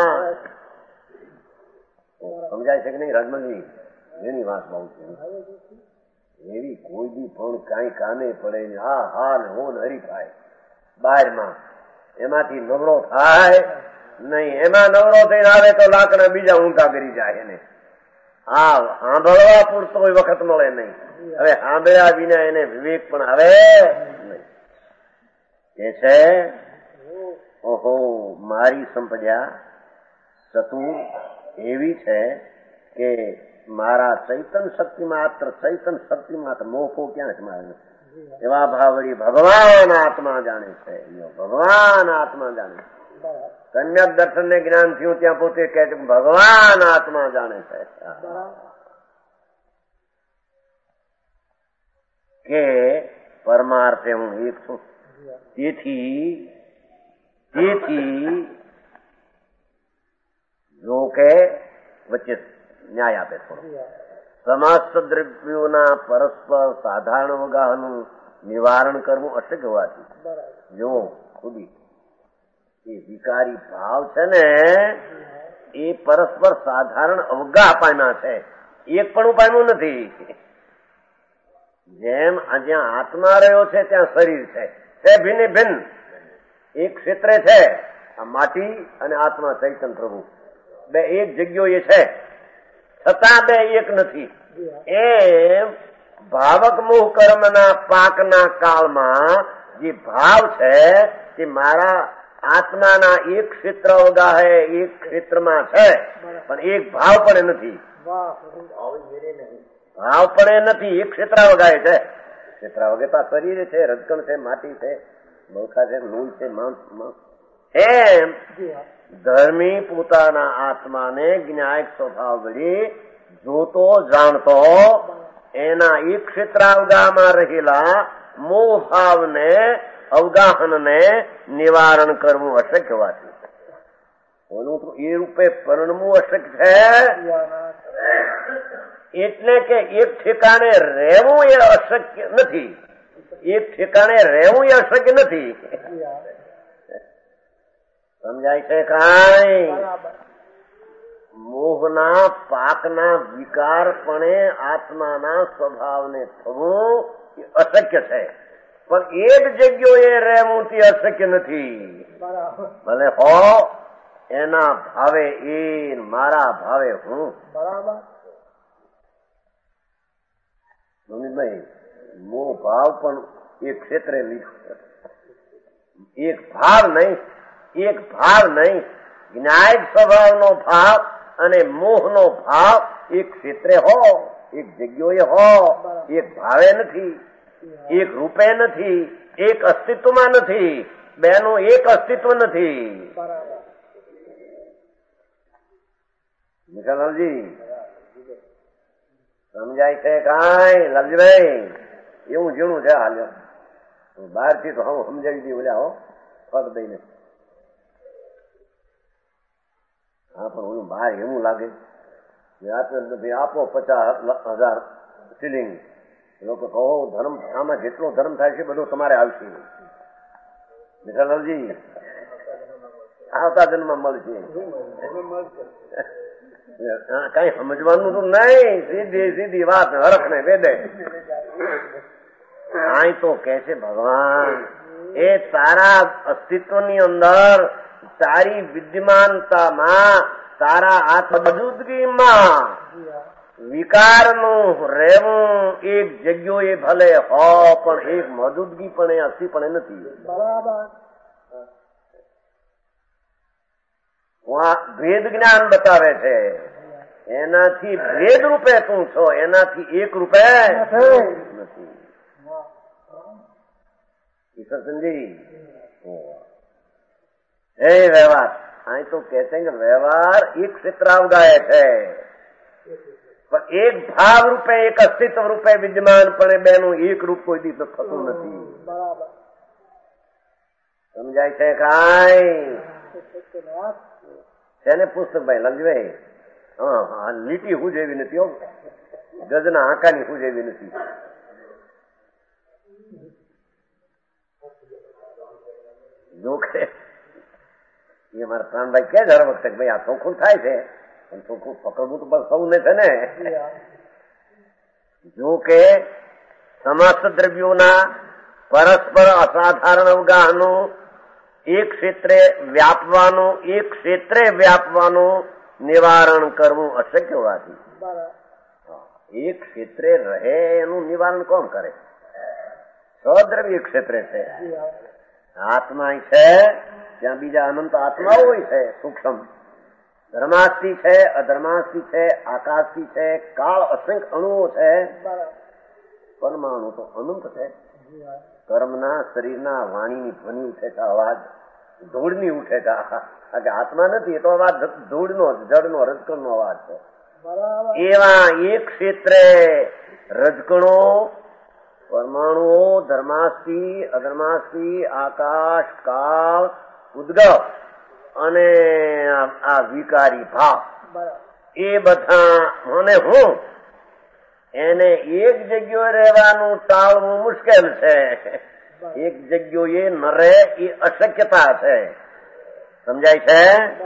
સમજાય છે કે નહીં રાજમલજી? એની વાત બહુ છે. એવી કોઈ બી પણ કાંઈ કાને પડે હા હા ને હો ને હરી થાય બહારમાં એમાંથી નવરો થાય નહીં. એમાં નવરો થઈને આવે તો લાકડા બીજા ઊંધા કરી જાય એને. હા સાંભળવા પૂરતો વખત મળે નહીં. હવે સાંભળ્યા વિના એને વિવેક પણ આવે નહીં. એ છે ઓહો મારી સંપદા ચતુર એવી છે કે મારા ચૈતન શક્તિ માત્ર મોકો ક્યાં છે મારે એવા ભાવ વળી ભગવાન આત્મા જાણે છે. ભગવાન આત્મા જાણે છે. કન્યા દર્શન ને જ્ઞાન થયું ત્યાં પોતે કહે છે ભગવાન આત્મા જાણે છે કે પરમાર્થે હું એક છું. તેથી જો કે વચ્ચે ન્યાય આપે થોડો. સમાસ્ત દ્રવ્યોના પરસ્પર સાધારણ વગાહનું નિવારણ કરવું અશક્ય હોવાથી જો ખુદી એ વિકારી ભાવ છે ને એ પરસ્પર સાધારણ અવગાહ પામ્યા છે, એક પણ પામ્યું નથી. જેમ જ્યાં આત્મા રહ્યો છે ત્યાં શરીર છે, તે ભિન્ન ભિન્ન એક ક્ષેત્રે છે. આ માટી અને આત્મા ચૈતન્ય પ્રભુ બે એક જગ્યાએ છે, છતાં બે એક નથી. એમ ભાવક મોહ કર્મના પાકના કાળમાં જે ભાવ છે તે મારા આત્માના એક ક્ષેત્ર અવગાહે એક ક્ષેત્રમાં છે, પણ એક ભાવ પણ નથી. ભાવ પણ નથી, એક ક્ષેત્ર વગાય છે. ક્ષેત્ર વગેતા શરીર છે, રજકણ છે, માટી છે, બળખા છે, લોહી છે, માંસ. એમ ધર્મી પોતાના આત્માને જ્ઞાયક સ્વભાવ વળી જોતો જાણતો એના એક ક્ષેત્રાવગાહમાં રહેલા મોહ ભાવને અવગાહનને નિવારણ કરવું અશક્ય હોવાથી એ રૂપે પરિણમવું અશક્ય છે. એટલે કે એક ઠેકાણે રહેવું એ અશક્ય નથી. એક ઠેકાણે રહેવું એ અશક્ય નથી. સમજાય છે કાંઈ? મોહના પાકના વિકારપણે આત્માના સ્વભાવને થવું એ અશક્ય છે, પણ એક જગ્યાએ રહેવું તે અશક્ય નથી. ભલે હો એના ભાવે એ, મારા ભાવે હું. ભાઈ મોહ ભાવ પણ એક ક્ષેત્રે લીધો, એક ભાવ નહીં. જ્ઞાયક સ્વભાવનો ભાવ અને મોહનો ભાવ એક ક્ષેત્રે હો, એક જગ્યાએ હો, એક ભાવે નથી, એક રૂપે નથી, એક અસ્તિત્વમાં નથી. બેનું એક અસ્તિત્વ નથી. નિશાલાલજી સમજાય છે કાંઈ? લાલજીભાઈ એવું ઝીણું છે હાલ્યો બહાર થી તો હું સમજાવી દઈ બોલ્યા હો ફર દઈને. હા પણ ઓલું બહાર એવું લાગે આપો 50,000 સિલિંગ. લોકો કહો ધર્મ, આમાં જેટલો ધર્મ થાય છે બધો તમારે આવશે. નિશાલાલજી આવતા જન્મમાં મળશે. કઈ સમજવાનું તો નહીં, સીધી વાત હરખ ને વેદે. કાંઈ તો કે છે ભગવાન એ તારા અસ્તિત્વની અંદર, તારી વિદ્યમાનતામાં, તારા આત્મજુદગીમાં વિકારનું રહેવું એક જગ્યાએ ભલે હો, પણ એક મજૂદગી પણ એ અસ્થિ પણ નથી. ભેદ જ્ઞાન બતાવે છે. એનાથી ભેદ રૂપે તું છો, એનાથી એક રૂપે નથી. ઈશ્વરચંદજી એ વ્યવહાર અહીં તો કહે છે કે વ્યવહાર એક ક્ષેત્રાવગાય છે, પણ એક ભાવ રૂપે, એક અસ્તિત્વ રૂપે વિદ્યમાન પણ બેનું એક રૂપ કોઈ દી થતું નથી. સમજાય છે કાંઈ? છે ને પુસ્તક ભાઈ લંજભાઈ? હા, લીટી હું જેવી નથી હો, ગજના આંકાની હું જેવી નથી. જો કે એ મારા પ્રાણભાઈ કે દર વખતે ભાઈ આ ચોખ્ખું થાય છે, પણ ચોખ્ખું પકડવું તો બસ સૌને છે ને. જો કે સમસ્ત દ્રવ્યોના પરસ્પર અસાધારણ અવગાહનું એક ક્ષેત્રે વ્યાપવાનું નિવારણ કરવું અશક્ય હોવાથી એક ક્ષેત્રે રહે એનું નિવારણ કોણ કરે? સદ્રવ્ય ક્ષેત્રે છે. આત્મા છે ત્યાં બીજા અનંત આત્માઓ હોય છે, સૂક્ષ્મ ધર્માસ્તી છે, અધર્માસ્તી છે, આકાશથી છે, કાળ અસંખ્ય અણુઓ છે. પરમાણુ તો અનંત છે. કર્મના, શરીરના, વાણીની ધ્વનિ ઉઠે છે, અવાજ ધૂળની ઉઠે છે. આત્મા નથી, એ તો અવાજ ધૂળનો, જળનો, રજકણનો અવાજ છે. એવા એક ક્ષેત્રે રજકણો, પરમાણુઓ, ધર્માસ્તિ, અધર્માસ્તિ, આકાશ, કાળ, ઉદ્ગવ અને આ વિકારી ભાવ, એ બધા મને હું એને એક જગ્યાએ રહેવાનું ટાળવું મુશ્કેલ છે. એક જગ્યાએ ન રહે એ અશક્યતા છે. સમજાય છે?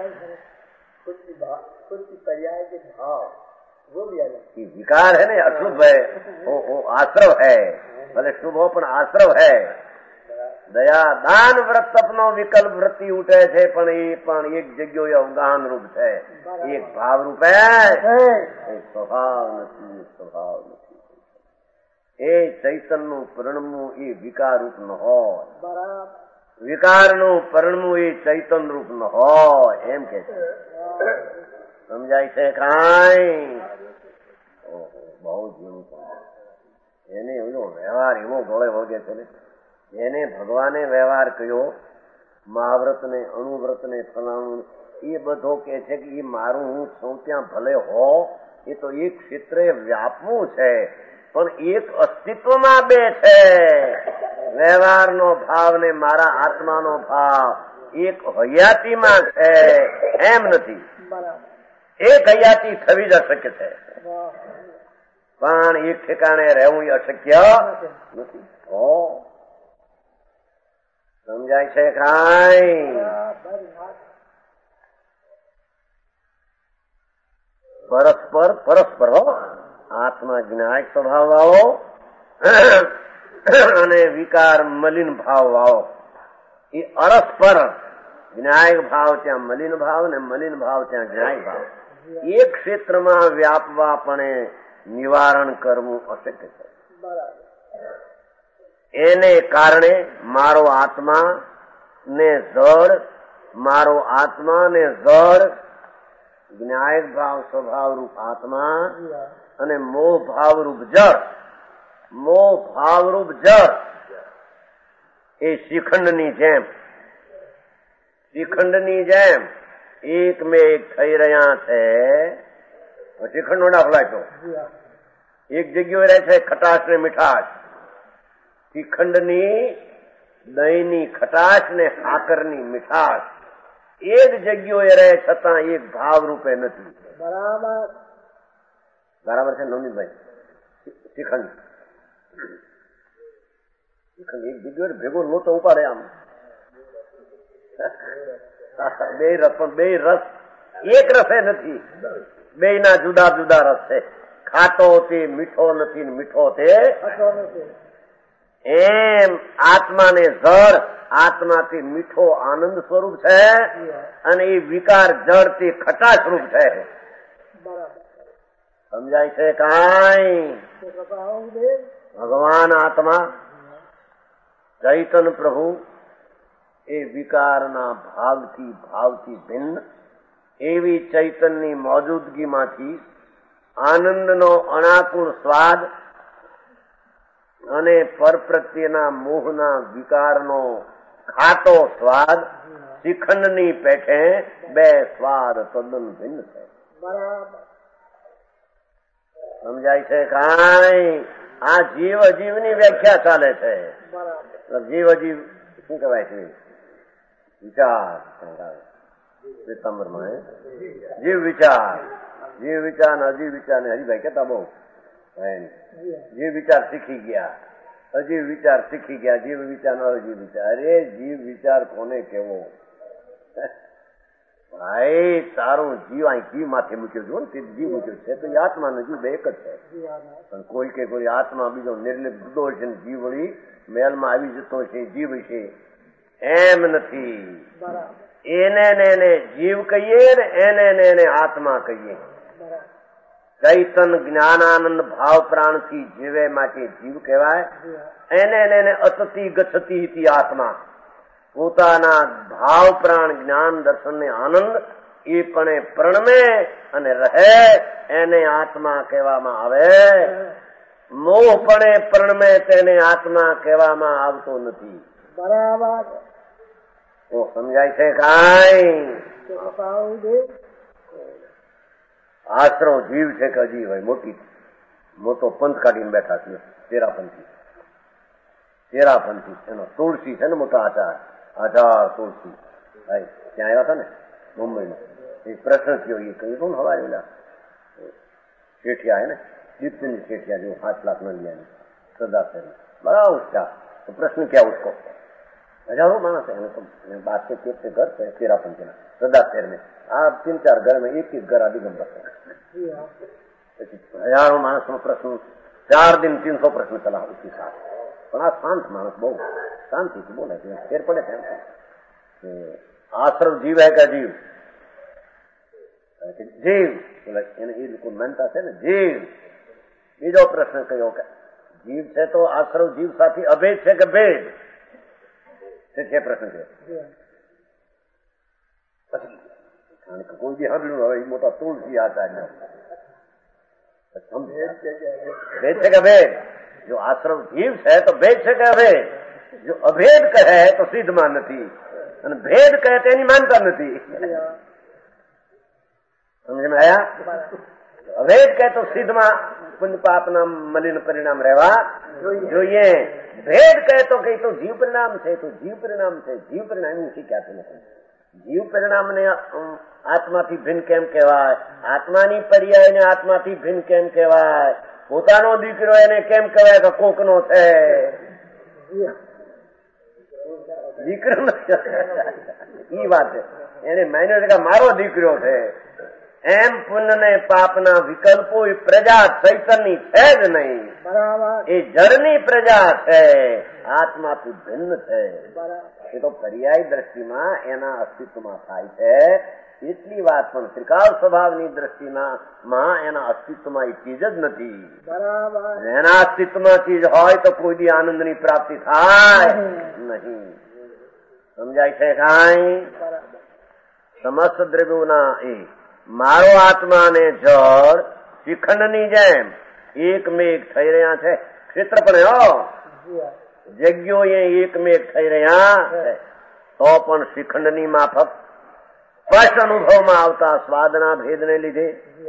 ये विकार है ना, अशुभ है, वो आश्रव है, भले शुभ हो पण आश्रव है. दया दान व्रत अपनो विकल्प वृत्ति उठे છે, પણ એ પણ એક જગ્યાએ અવગાન રૂપ છે, એક ભાવ રૂપ એ સ્વભાવ નથી, સ્વભાવ નથી. એ ચૈતનનું પરિણમવું એ વિકાર રૂપ ન હોય, વિકારનું પરિણમવું એ ચૈતન રૂપ ન હોય, એમ કે છે. સમજાય છે? કાંઈ બહુ જીવું એને એનો વ્યવહાર એવો ગોળે વળગે છે ને. એને ભગવાને વ્યવહાર કર્યો, મહાવ્રત ને, અણુવ્રત ને, ફલાણું, એ બધો કે છે કે એ મારું હું છું ત્યાં ભલે હો, એ તો એક ક્ષેત્રે વ્યાપવું છે, પણ એક અસ્તિત્વમાં બે છે. વ્યવહારનો ભાવ ને મારા આત્માનો ભાવ એક હયાતીમાં છે, એમ નથી. એક હયાતી થવી જ અશક્ય છે, પણ એક ઠેકાણે રહેવું અશક્ય નથી. સમજાય છે? કાંઈ પરસ્પર પરસ્પર હો. આત્મા જ્ઞાયક સ્વભાવ વાળો અને વિકાર મલિન ભાવ વાળો, એ અરસ્પર. જ્ઞાયક ભાવ ત્યાં મલિન ભાવ ને મલિન ભાવ ત્યાં જ્ઞાયક ભાવ, એક ક્ષેત્રમાં વ્યાપવા પણ નિવારણ કરવું અશક્ય છે. એને કારણે મારો આત્મા ને જડ, મારો આત્મા ને જડ, જ્ઞાયક ભાવ સ્વભાવ રૂપ આત્મા અને મોહ ભાવ રૂપ જળ, મોહ ભાવ રૂપ જળ એ શ્રીખંડની જેમ, શ્રીખંડની જેમ એક મેં એક થઈ રહ્યા છે. શ્રીખંડ નો દાખલો આપ્યો. એક જગ્યાએ રહે છે ખટાશ ને મીઠાશ. શ્રીખંડની, દહીંની ખટાશ ને સાકરની મીઠાશ એક જગ્યાએ રહે, છતાં એક ભાવ રૂપે નથી. બરાબર બરાબર છે નવનીતભાઈ? શ્રીખંડ શ્રીખંડ એક જગ્યાએ ભેગો લોટો ઉપાડે આમ, બે રસ, પણ બે રસ એક રસે નથી. બે ના જુદા જુદા રસ છે. ખાટો તે મીઠો નથી, મીઠો તે. એમ આત્માને જળ, આત્માથી મીઠો આનંદ સ્વરૂપ છે, અને એ વિકાર જળ તે ખટાશ રૂપ છે. સમજાય છે? કાંઈ ભગવાન આત્મા ચૈતન પ્રભુ એ વિકારના ભાવથી ભિન્ન એવી ચૈતનની મોજૂદગીમાંથી આનંદનો અનાકુળ સ્વાદ અને પર પ્રત્યેના મોહના વિકારનો ખાટો સ્વાદ, શ્રીખંડની પેઠે બે સ્વાદ તદ્દન ભિન્ન છે. સમજાય છે? કાંઈ આ જીવ અજીવની વ્યાખ્યા ચાલે છે. જીવ અજીવ શું કહેવાય છે? વિચાર પિત્તાંબરમાં જીવ વિચાર, જીવ વિચાર ને અજીવ વિચાર ને હરિભાઈ કેતા બહુ. જીવ વિચાર શીખી ગયા, અજીવ વિચાર શીખી ગયા, જીવ વિચાર ને અજીવ વિચાર. અરે જીવ વિચાર કોને કેવો ભાઈ? તારું જીવ અહીં જીવ માથે મૂક્યો છો ને, તે જીવ મૂક્યો છે તો આત્મા ને જીવ એક જ છે. પણ કોઈ કે કોઈ આત્મા બીજો નિર્લિપ્ત જુદો છે ને જીવ વળી મહેલમાં આવી જતો છે, જીવ છે એમ નથી. એને જીવ કહીએ ને, એને આત્મા કહીએ. ચૈતન જ્ઞાનાનંદ ભાવ પ્રાણથી જીવે માટે જીવ કહેવાય. એને અતતી ગચ્છતી આત્મા, પોતાના ભાવ પ્રાણ જ્ઞાન દર્શન ને આનંદ એ પણ પ્રણમે અને રહે, એને આત્મા કહેવામાં આવે. મોહપણે પરણમે તેને આત્મા કહેવામાં આવતો નથી. બરાબર. તો સમજાય છે કાંઈ? આશ્રમ જીવ છે કે અજીવ હોય, મોટો પંથ કાઢીને બેઠા છીએ. તેરાપંથી એનો તુલસી છે ને, મોટો આચાર તુલસી ભાઈ ત્યાં આવ્યા હતા ને મુંબઈમાં. એ પ્રશ્ન થયો, એ કહ્યું હતું ને હવારેલા શેઠિયા હે ને, દીપચંદ શેઠિયા जो 5 लाख न लिया सदा से बड़ा उसका तो प्रश्न क्या उसको, हजारों मानस है तो बात से पेट से घर से तेरापंथी ना सदा शहर में आप 3-4 घर में एक घर दिगंबर है. हजारों मानस નો પ્રશ્ન 4 दिन 300 प्रश्न चला उसके साथ. પણ આ શાંત માણસ બહુ શાંતિથી બોલે છે, ફેર પડે છે. આશ્રમ જીવ હે કે જીવ? જીવ એને એ લોકો માનતા છે ને જીવ. બીજો પ્રશ્ન કયો કે જીવ છે તો આશ્રવ જીવ સાથે અભેદ છે કે ભેદ છે પ્રશ્ન છે. પછી કારણ કે કોઈ બી હરલું હવે એ મોટા તુલસી આચાર્ય भेद છે કે ભેદ? જો આશ્રમ જીવ છે તો ભેદ છે કે અભેદ? જો અભેદ કહે તો સિદ્ધમાં નથી, અને ભેદ કહે તો એની માનતા નથી. સમજમાં આયા? અભેદ કહે તો સિદ્ધમાં પુણ્ય પાપના મલિન પરિણામ રહેવા જોઈએ. ભેદ કહે તો કઈ તો જીવ પરિણામ છે, તો જીવ પરિણામ છે. જીવ પરિણામ એવું શીખ્યા નથી. જીવ પરિણામને આત્માથી ભિન્ન કેમ કહેવાય? આત્માની પર્યાયને આત્માથી ભિન્ન કેમ કહેવાય? પોતાનો દીકરો એને કેમ કહેવાય કે કોકનો છે? દીકરો ઈ વાત છે. એને માન્યો છે કે મારો દીકરો છે. એમ પુણ્ય ને પાપના વિકલ્પો એ પ્રજા ચૈતનની છે જ નહીં. એ જળની પ્રજા છે, આત્માથી ભિન્ન છે. એ તો પર્યાય દ્રષ્ટિમાં એના અસ્તિત્વમાં થાય છે. એટલી વાત પણ ત્રિકાળ સ્વભાવની દ્રષ્ટિમાં એના અસ્તિત્વમાં એ ચીજ જ નથી. એના અસ્તિત્વમાં ચીજ હોય તો કોઈ દી આનંદની પ્રાપ્તિ થાય નહીં. સમજાય છે કાંઈ? સમસ્ત દ્રવ્યોના એ મારો આત્મા ને જળ શિખંડની જેમ એકમેક થઈ રહ્યા છે. ક્ષેત્રપણ જગ્યો એ એકમેક થઈ રહ્યા છે, તો પણ શિખંડની માફક સ્પષ્ટ અનુભવમાં આવતા સ્વાદના ભેદને લીધે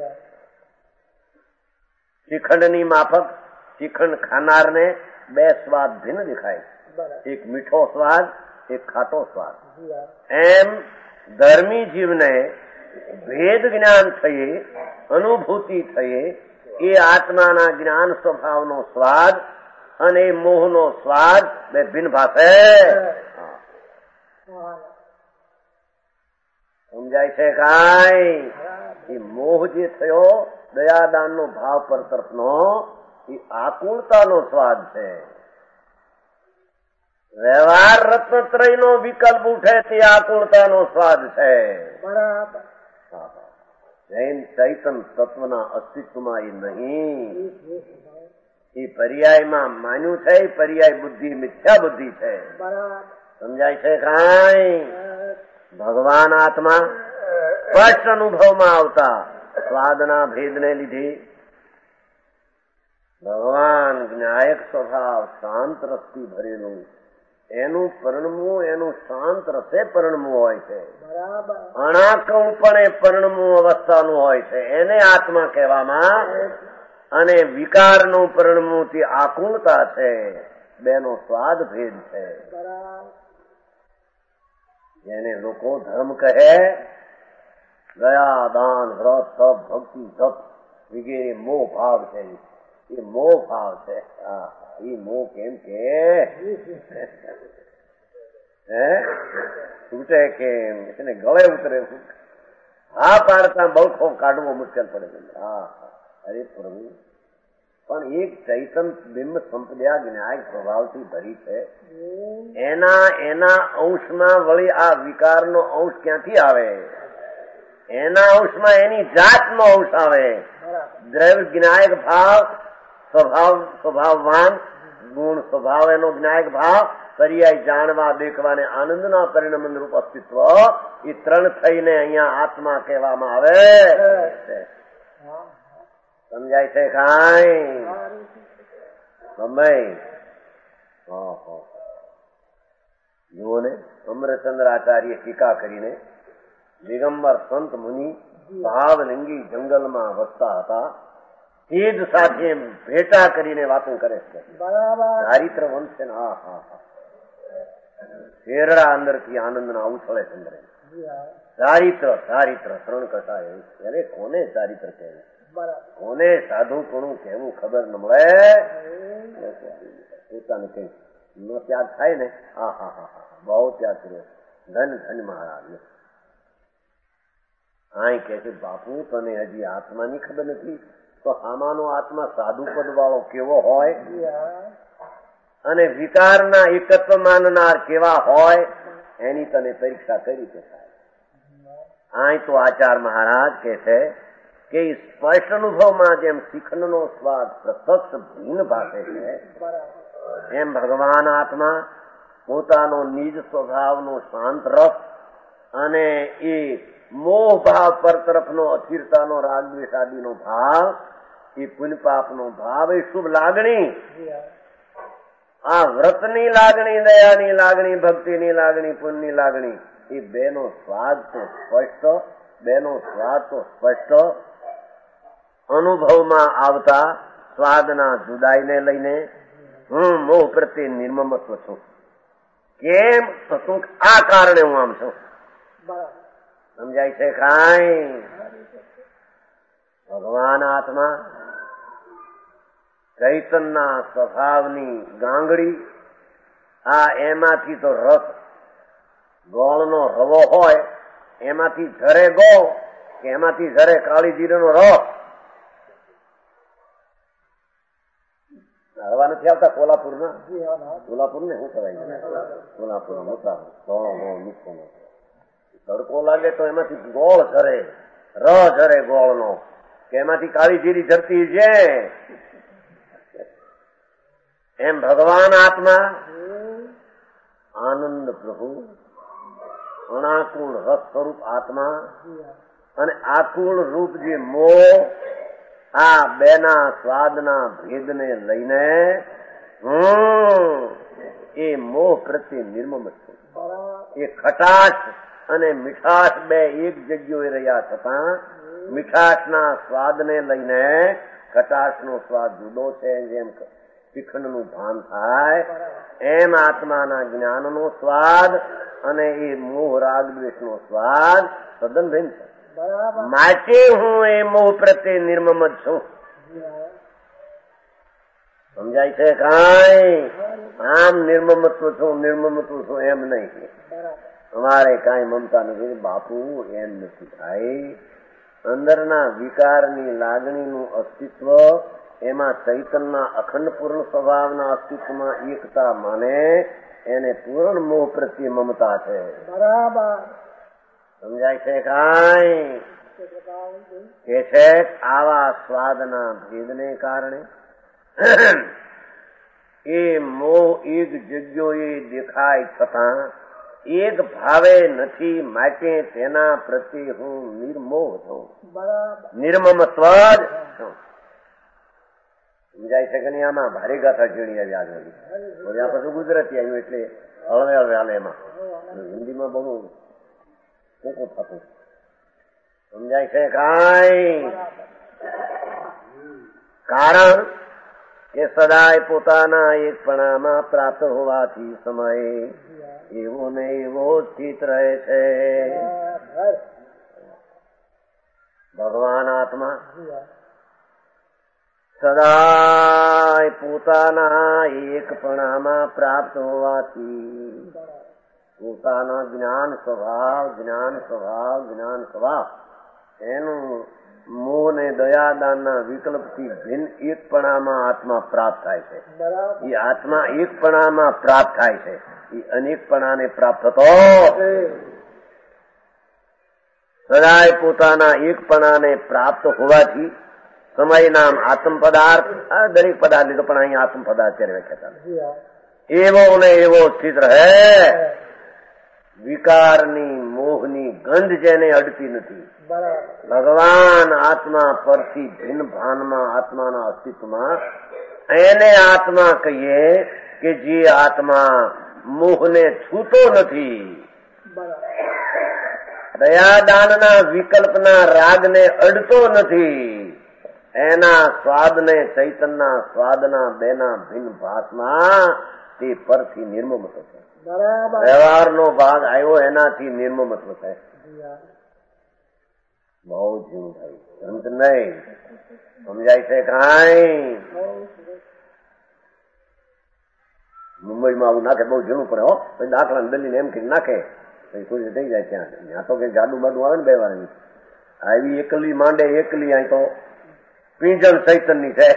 શિખંડની માફક શિખંડ ખાનારને 2 સ્વાદ ભિન્ન દેખાય. એક મીઠો સ્વાદ, એક ખાટો સ્વાદ. એમ ધર્મી જીવને ભેદ જ્ઞાન થયે, અનુભૂતિ થયે, એ આત્માના જ્ઞાન સ્વભાવનો સ્વાદ અને મોહનો સ્વાદ બે ભિન્ન ભાષે. સમજાય છે કાંઈ? એ મોહ જે થયો દયાદાનનો ભાવ પર તરફનો, એ આકુળતાનો સ્વાદ છે. વ્યવહાર રત્નત્રયનો વિકલ્પ ઉઠે તે આકુળતાનો સ્વાદ છે. જૈન ચૈતન તત્વના અસ્તિત્વમાં એ નહીં. એ પર્યાયમાં માન્યું છે. પર્યાય બુદ્ધિ મિથ્યા બુદ્ધિ છે. સમજાય છે કાંઈ? ભગવાન આત્મા સ્પષ્ટ અનુભવમાં આવતા સ્વાદના ભેદને લીધે ભગવાન જ્ઞાયક સ્વભાવ શાંત રસથી ભરેલું, એનું પરણવું એનું શાંત રસે પરણવું હોય છે. અણાકણપણે પરણવું અવસ્થાનું હોય છે, એને આત્મા કહેવામાં. અને વિકારનું પરણવું તે આકુળતા છે. બેનો સ્વાદ ભેદ છે. જેને લોકો ધર્મ કહે, દયા દાન વ્રત તપ ભક્તિ જપ વગેરે મોહ ભાવ છે. એ મોહ ભાવ છે. એ મોહ કેમ કે તૂટે કેમ એને ગળે ઉતરે. હા પાડતા બળખો કાઢવો મુશ્કેલ પડે છે. અરે પ્રભુ, પણ એક ચૈતન બિંબ સંપદા જ્ઞાયક સ્વભાવથી ભરી છે. એના અંશમાં વળી આ વિકારનો અંશ ક્યાંથી આવે? એના અંશમાં એની જાતનો અંશ આવે. દ્રવ્ય જ્ઞાયક ભાવ, સ્વભાવવાન ગુણ સ્વભાવ એનો જ્ઞાયક ભાવ, પર્યાય જાણવા દેખવાને આનંદના પરિણમન રૂપ અસ્તિત્વ, એ 3 થઈને અહીંયા આત્મા કહેવામાં આવે. સમજાય છે કાંઈ? સમય જુઓ ને, અમરચંદ્રાચાર્ય ટીકા કરીને દિગંબર સંત મુનિ ભાવલિંગી જંગલમાં વસતા હતા, તે જ સાથે ભેટા કરીને વાતો કરે છે. ચારિત્ર વંશ છે ને, હા હા હા, શેરડા અંદરથી આનંદના ઉછળે ચંદ્ર. ચારિત્ર ચારિત્ર ત્રણ કથા એવી. અરે કોને ચારિત્ર કહેવું, કોને સાધુપણું કહેવું ખબર ન મળે. પોતાને કઈ નો ત્યાગ થાય ને, હા હા હા હા, બહુ ત્યાગ કર્યો. ધન ધન મહારાજ. આ કે છે બાપુ તને હજી આત્માની ખબર નથી, તો આમાંનો આત્મા સાધુપદ વાળો કેવો હોય અને વિકારના એકત્વ માનનાર કેવા હોય, એની તને પરીક્ષા કરી છે. આ તો આચાર મહારાજ કે છે કે સ્પષ્ટ અનુભવમાં જેમ શિખંડનો સ્વાદ પ્રત્યક્ષ ભીન ભાષે છે, એમ ભગવાન આત્મા પોતાનો નિજ સ્વભાવનો શાંત રસ અને એ મોહ ભાવ પર તરફનો અસ્થિરતાનો રાગ દ્વેષ આદિનો ભાવ, એ પુણ્ય પાપનો ભાવ, એ શુભ લાગણી, આ વ્રતની લાગણી, દયાની લાગણી, ભક્તિની લાગણી, પુણ્યની લાગણી, એ બેનો સ્વાદ તો સ્પષ્ટ, બેનો સ્વાદ તો સ્પષ્ટ અનુભવમાં આવતા સ્વાદના જુદાઈને લઈને હું મોહ પ્રત્યે નિર્મમત્વ છું. કેમ તો શું આ કારણે હું આમ છું. સમજાય છે કાંઈ? ભગવાન આત્મા ચૈતનના સ્વભાવની ગાંગડી, આ એમાંથી તો રસ, ગોળનો રવો હોય એમાંથી ઝરે ગોળ કે એમાંથી ઝરે કાળી જીરાનો રસ. હવા નથી આવતા કોલ્હાપુરના? કોલ્હાપુર ને શું કહેવાય? કોલ્હાપુર મોટા ધોળો ગોળ મીઠો તડકો લાગે તો એમાંથી ગોળ ઝરે, ર ઝરે ગોળનો, કે એમાંથી કાળી જીરી ઝરતી છે. એમ ભગવાન આત્મા આનંદ પ્રભુ અનાકુળ રસ સ્વરૂપ આત્મા અને આકુળ રૂપ જે મોહ, આ બેના સ્વાદના ભેદને લઈને એ મોહ પ્રત્યે નિર્મમ છે. એ ખટાશ અને મીઠાશ બે એક જગ્યાએ રહ્યા છતાં મીઠાશના સ્વાદને લઈને ખટાશનો સ્વાદ જુદો છે. જેમ શિખંડનું ભાન થાય એમ આત્માના જ્ઞાનનો સ્વાદ અને એ મોહ રાગ દ્વેષનો સ્વાદ તદ્દન ભિન્ન છે. માટે હું એ મોહ પ્રત્યે નિર્મમ જ છું. સમજાય છે કાંઈ? આમ નિર્મમત્વ છું, નિર્મમત્વ છું એમ નહીં. અમારે કાંઈ મમતા નથી બાપુ, એમ નથી થાય. અંદરના વિકારની લાગણીનું અસ્તિત્વ, એમાં ચૈતનના અખંડ પૂર્ણ સ્વભાવના અસ્તિત્વમાં એકતા માને એને પૂર્ણ મોહ પ્રત્યે મમતા છે. બરાબર. સમજાય છે કાંઈ? કે છે આવા સ્વાદના ભેદને કારણે એ મોહ એક જગ્યાએ દેખાય છતાં એક ભાવે નથી, માટે તેના પ્રત્યે હું નિર્મોહ છું, નિર્મમત્વ જ છું. સમજાય છે કે નહીં? આમાં ભારે ગાથા ઝીણી આવી આગળ. આ બધું ગુજરાતી આવ્યું એટલે હળવે હળવે હાલે. એમાં હિન્દીમાં બહુ ટૂંકું થતું. સમજાય છે કાંઈ? કારણ કે સદાય પોતાના એકપણામાં પ્રાપ્ત હોવાથી સમય એવો ને એવો સ્થિત રહે છે. ભગવાન આત્મા સદાય પોતાના એકપણામાં પ્રાપ્ત હોવાથી પોતાના જ્ઞાન સ્વભાવ, જ્ઞાન સ્વભાવ, જ્ઞાન સ્વભાવ એનું મોહ ને દયાદાનના વિકલ્પથી ભિન્ન એકપણામાં આત્મા પ્રાપ્ત થાય છે. એ આત્મા એકપણામાં પ્રાપ્ત થાય છે, એ અનેકપણાને પ્રાપ્ત થતો સદાય પોતાના એકપણાને પ્રાપ્ત હોવાથી સમય નામ આત્મ પદાર્થ, આ દરેક પદાર્થ લીધો પણ અહીં આત્મ પદાર્થ ત્યારે વ્યાખ્યા એવો ને એવો સ્થિત રહે. વિકારની મોહની ગંધ જેને અડતી નથી. ભગવાન આત્મા પરથી ભિન્ન ભાનમાં આત્માના અસ્તિત્વમાં એને આત્મા કહીએ કે જે આત્મા મોહને છૂતો નથી, દયાદાનના વિકલ્પના રાગને અડતો નથી, એના સ્વાદને ચૈતનના સ્વાદના બેના ભિન્ન ભાસમાં તે પરથી નિર્મમત્વ છે. વ્યવહારનો ભાગ આવ્યો એનાથી નિર્મમત્વ છે. બહુ જીવ થાય સમજ નહીં સમજાય છે કાંઈ? મુંબઈમાં આવું નાખે બહુ ઝીણું પડે હો. પછી દાખલા દલીને એમ કઈ નાખે પછી કોઈ થઈ જાય ત્યાં તો કઈ જાડું બાડું આવે ને બે વાર આવી એકલી માંડે એકલી અહીં તો પીંજણ ચૈતનની છે.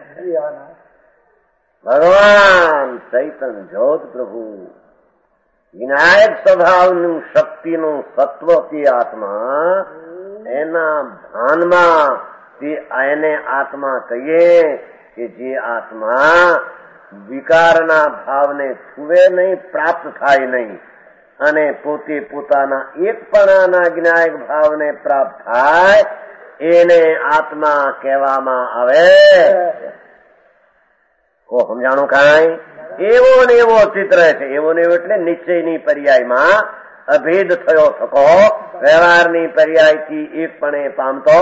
ભગવાન ચૈતન જ્યોત પ્રભુ વિનાયક સ્વભાવનું શક્તિનું સત્વ તે આત્મા એના ભાનમાં એને આત્મા કહીએ કે જે આત્મા વિકારના ભાવને છુવે નહીં, પ્રાપ્ત થાય નહીં અને પોતે પોતાના એકપણાના જ્ઞાયક ભાવને પ્રાપ્ત થાય એને આત્મા કહેવામાં આવે. કો સમજાણું કાંઈ? એવો ને એવો ચિત્ર છે. એવો ને એવો એટલે નિશ્ચયની પર્યાયમાં અભેદ થયો થકો વ્યવહારની પર્યાયથી એકપણે પામતો.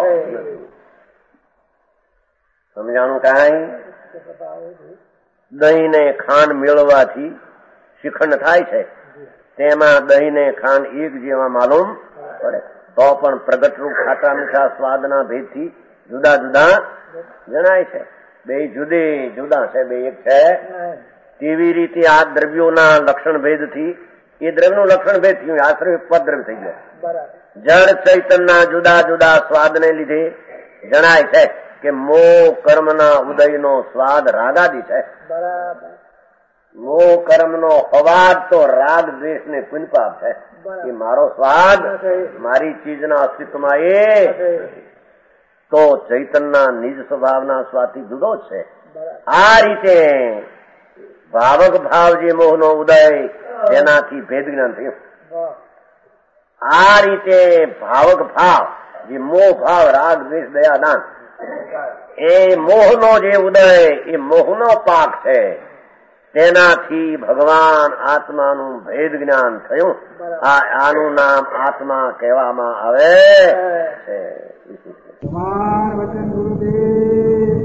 સમજાણું કાંઈ? દહીં ને ખાંડ મેળવવાથી શ્રીખંડ થાય છે, તેમાં દહીં ને ખાંડ એક જેવા માલુમ પડે તો પણ પ્રગટરૂપ ખાટા મીઠા સ્વાદના ભેદથી જુદા જુદા જણાય છે. બે જુદી જુદા છે, બે એક છે. તેવી રીતે આ દ્રવ્યોના લક્ષણ ભેદથી એ દ્રવ્યનું લક્ષણ ભેદ થયું, આશ્રય ઉપદ્રવ્ય થઈ ગયો. જળ ચૈતનના જુદા જુદા સ્વાદને લીધે જણાય છે કે મોહ કર્મના ઉદયનો સ્વાદ રાગાદી છે. મોહ કર્મનો અવાજ તો રાગ દ્વેષ ને પુનપાપ છે. એ મારો સ્વાદ મારી ચીજના અસ્તિત્વમાં એ તો ચૈતનના નિજ સ્વભાવના સ્વાદથી જુદો છે. આ રીતે ભાવક ભાવ જે મોહનો ઉદય તેનાથી ભેદ જ્ઞાન થયું. આ રીતે ભાવક ભાવ જે મોહ ભાવ રાગ દ્વેષ દયાદાન એ મોહનો જે ઉદય એ મોહનો પાક છે. તેનાથી ભગવાન આત્માનું ભેદ જ્ઞાન થયું. આનું નામ આત્મા કહેવામાં આવે છે. વચન ગુરુદેવ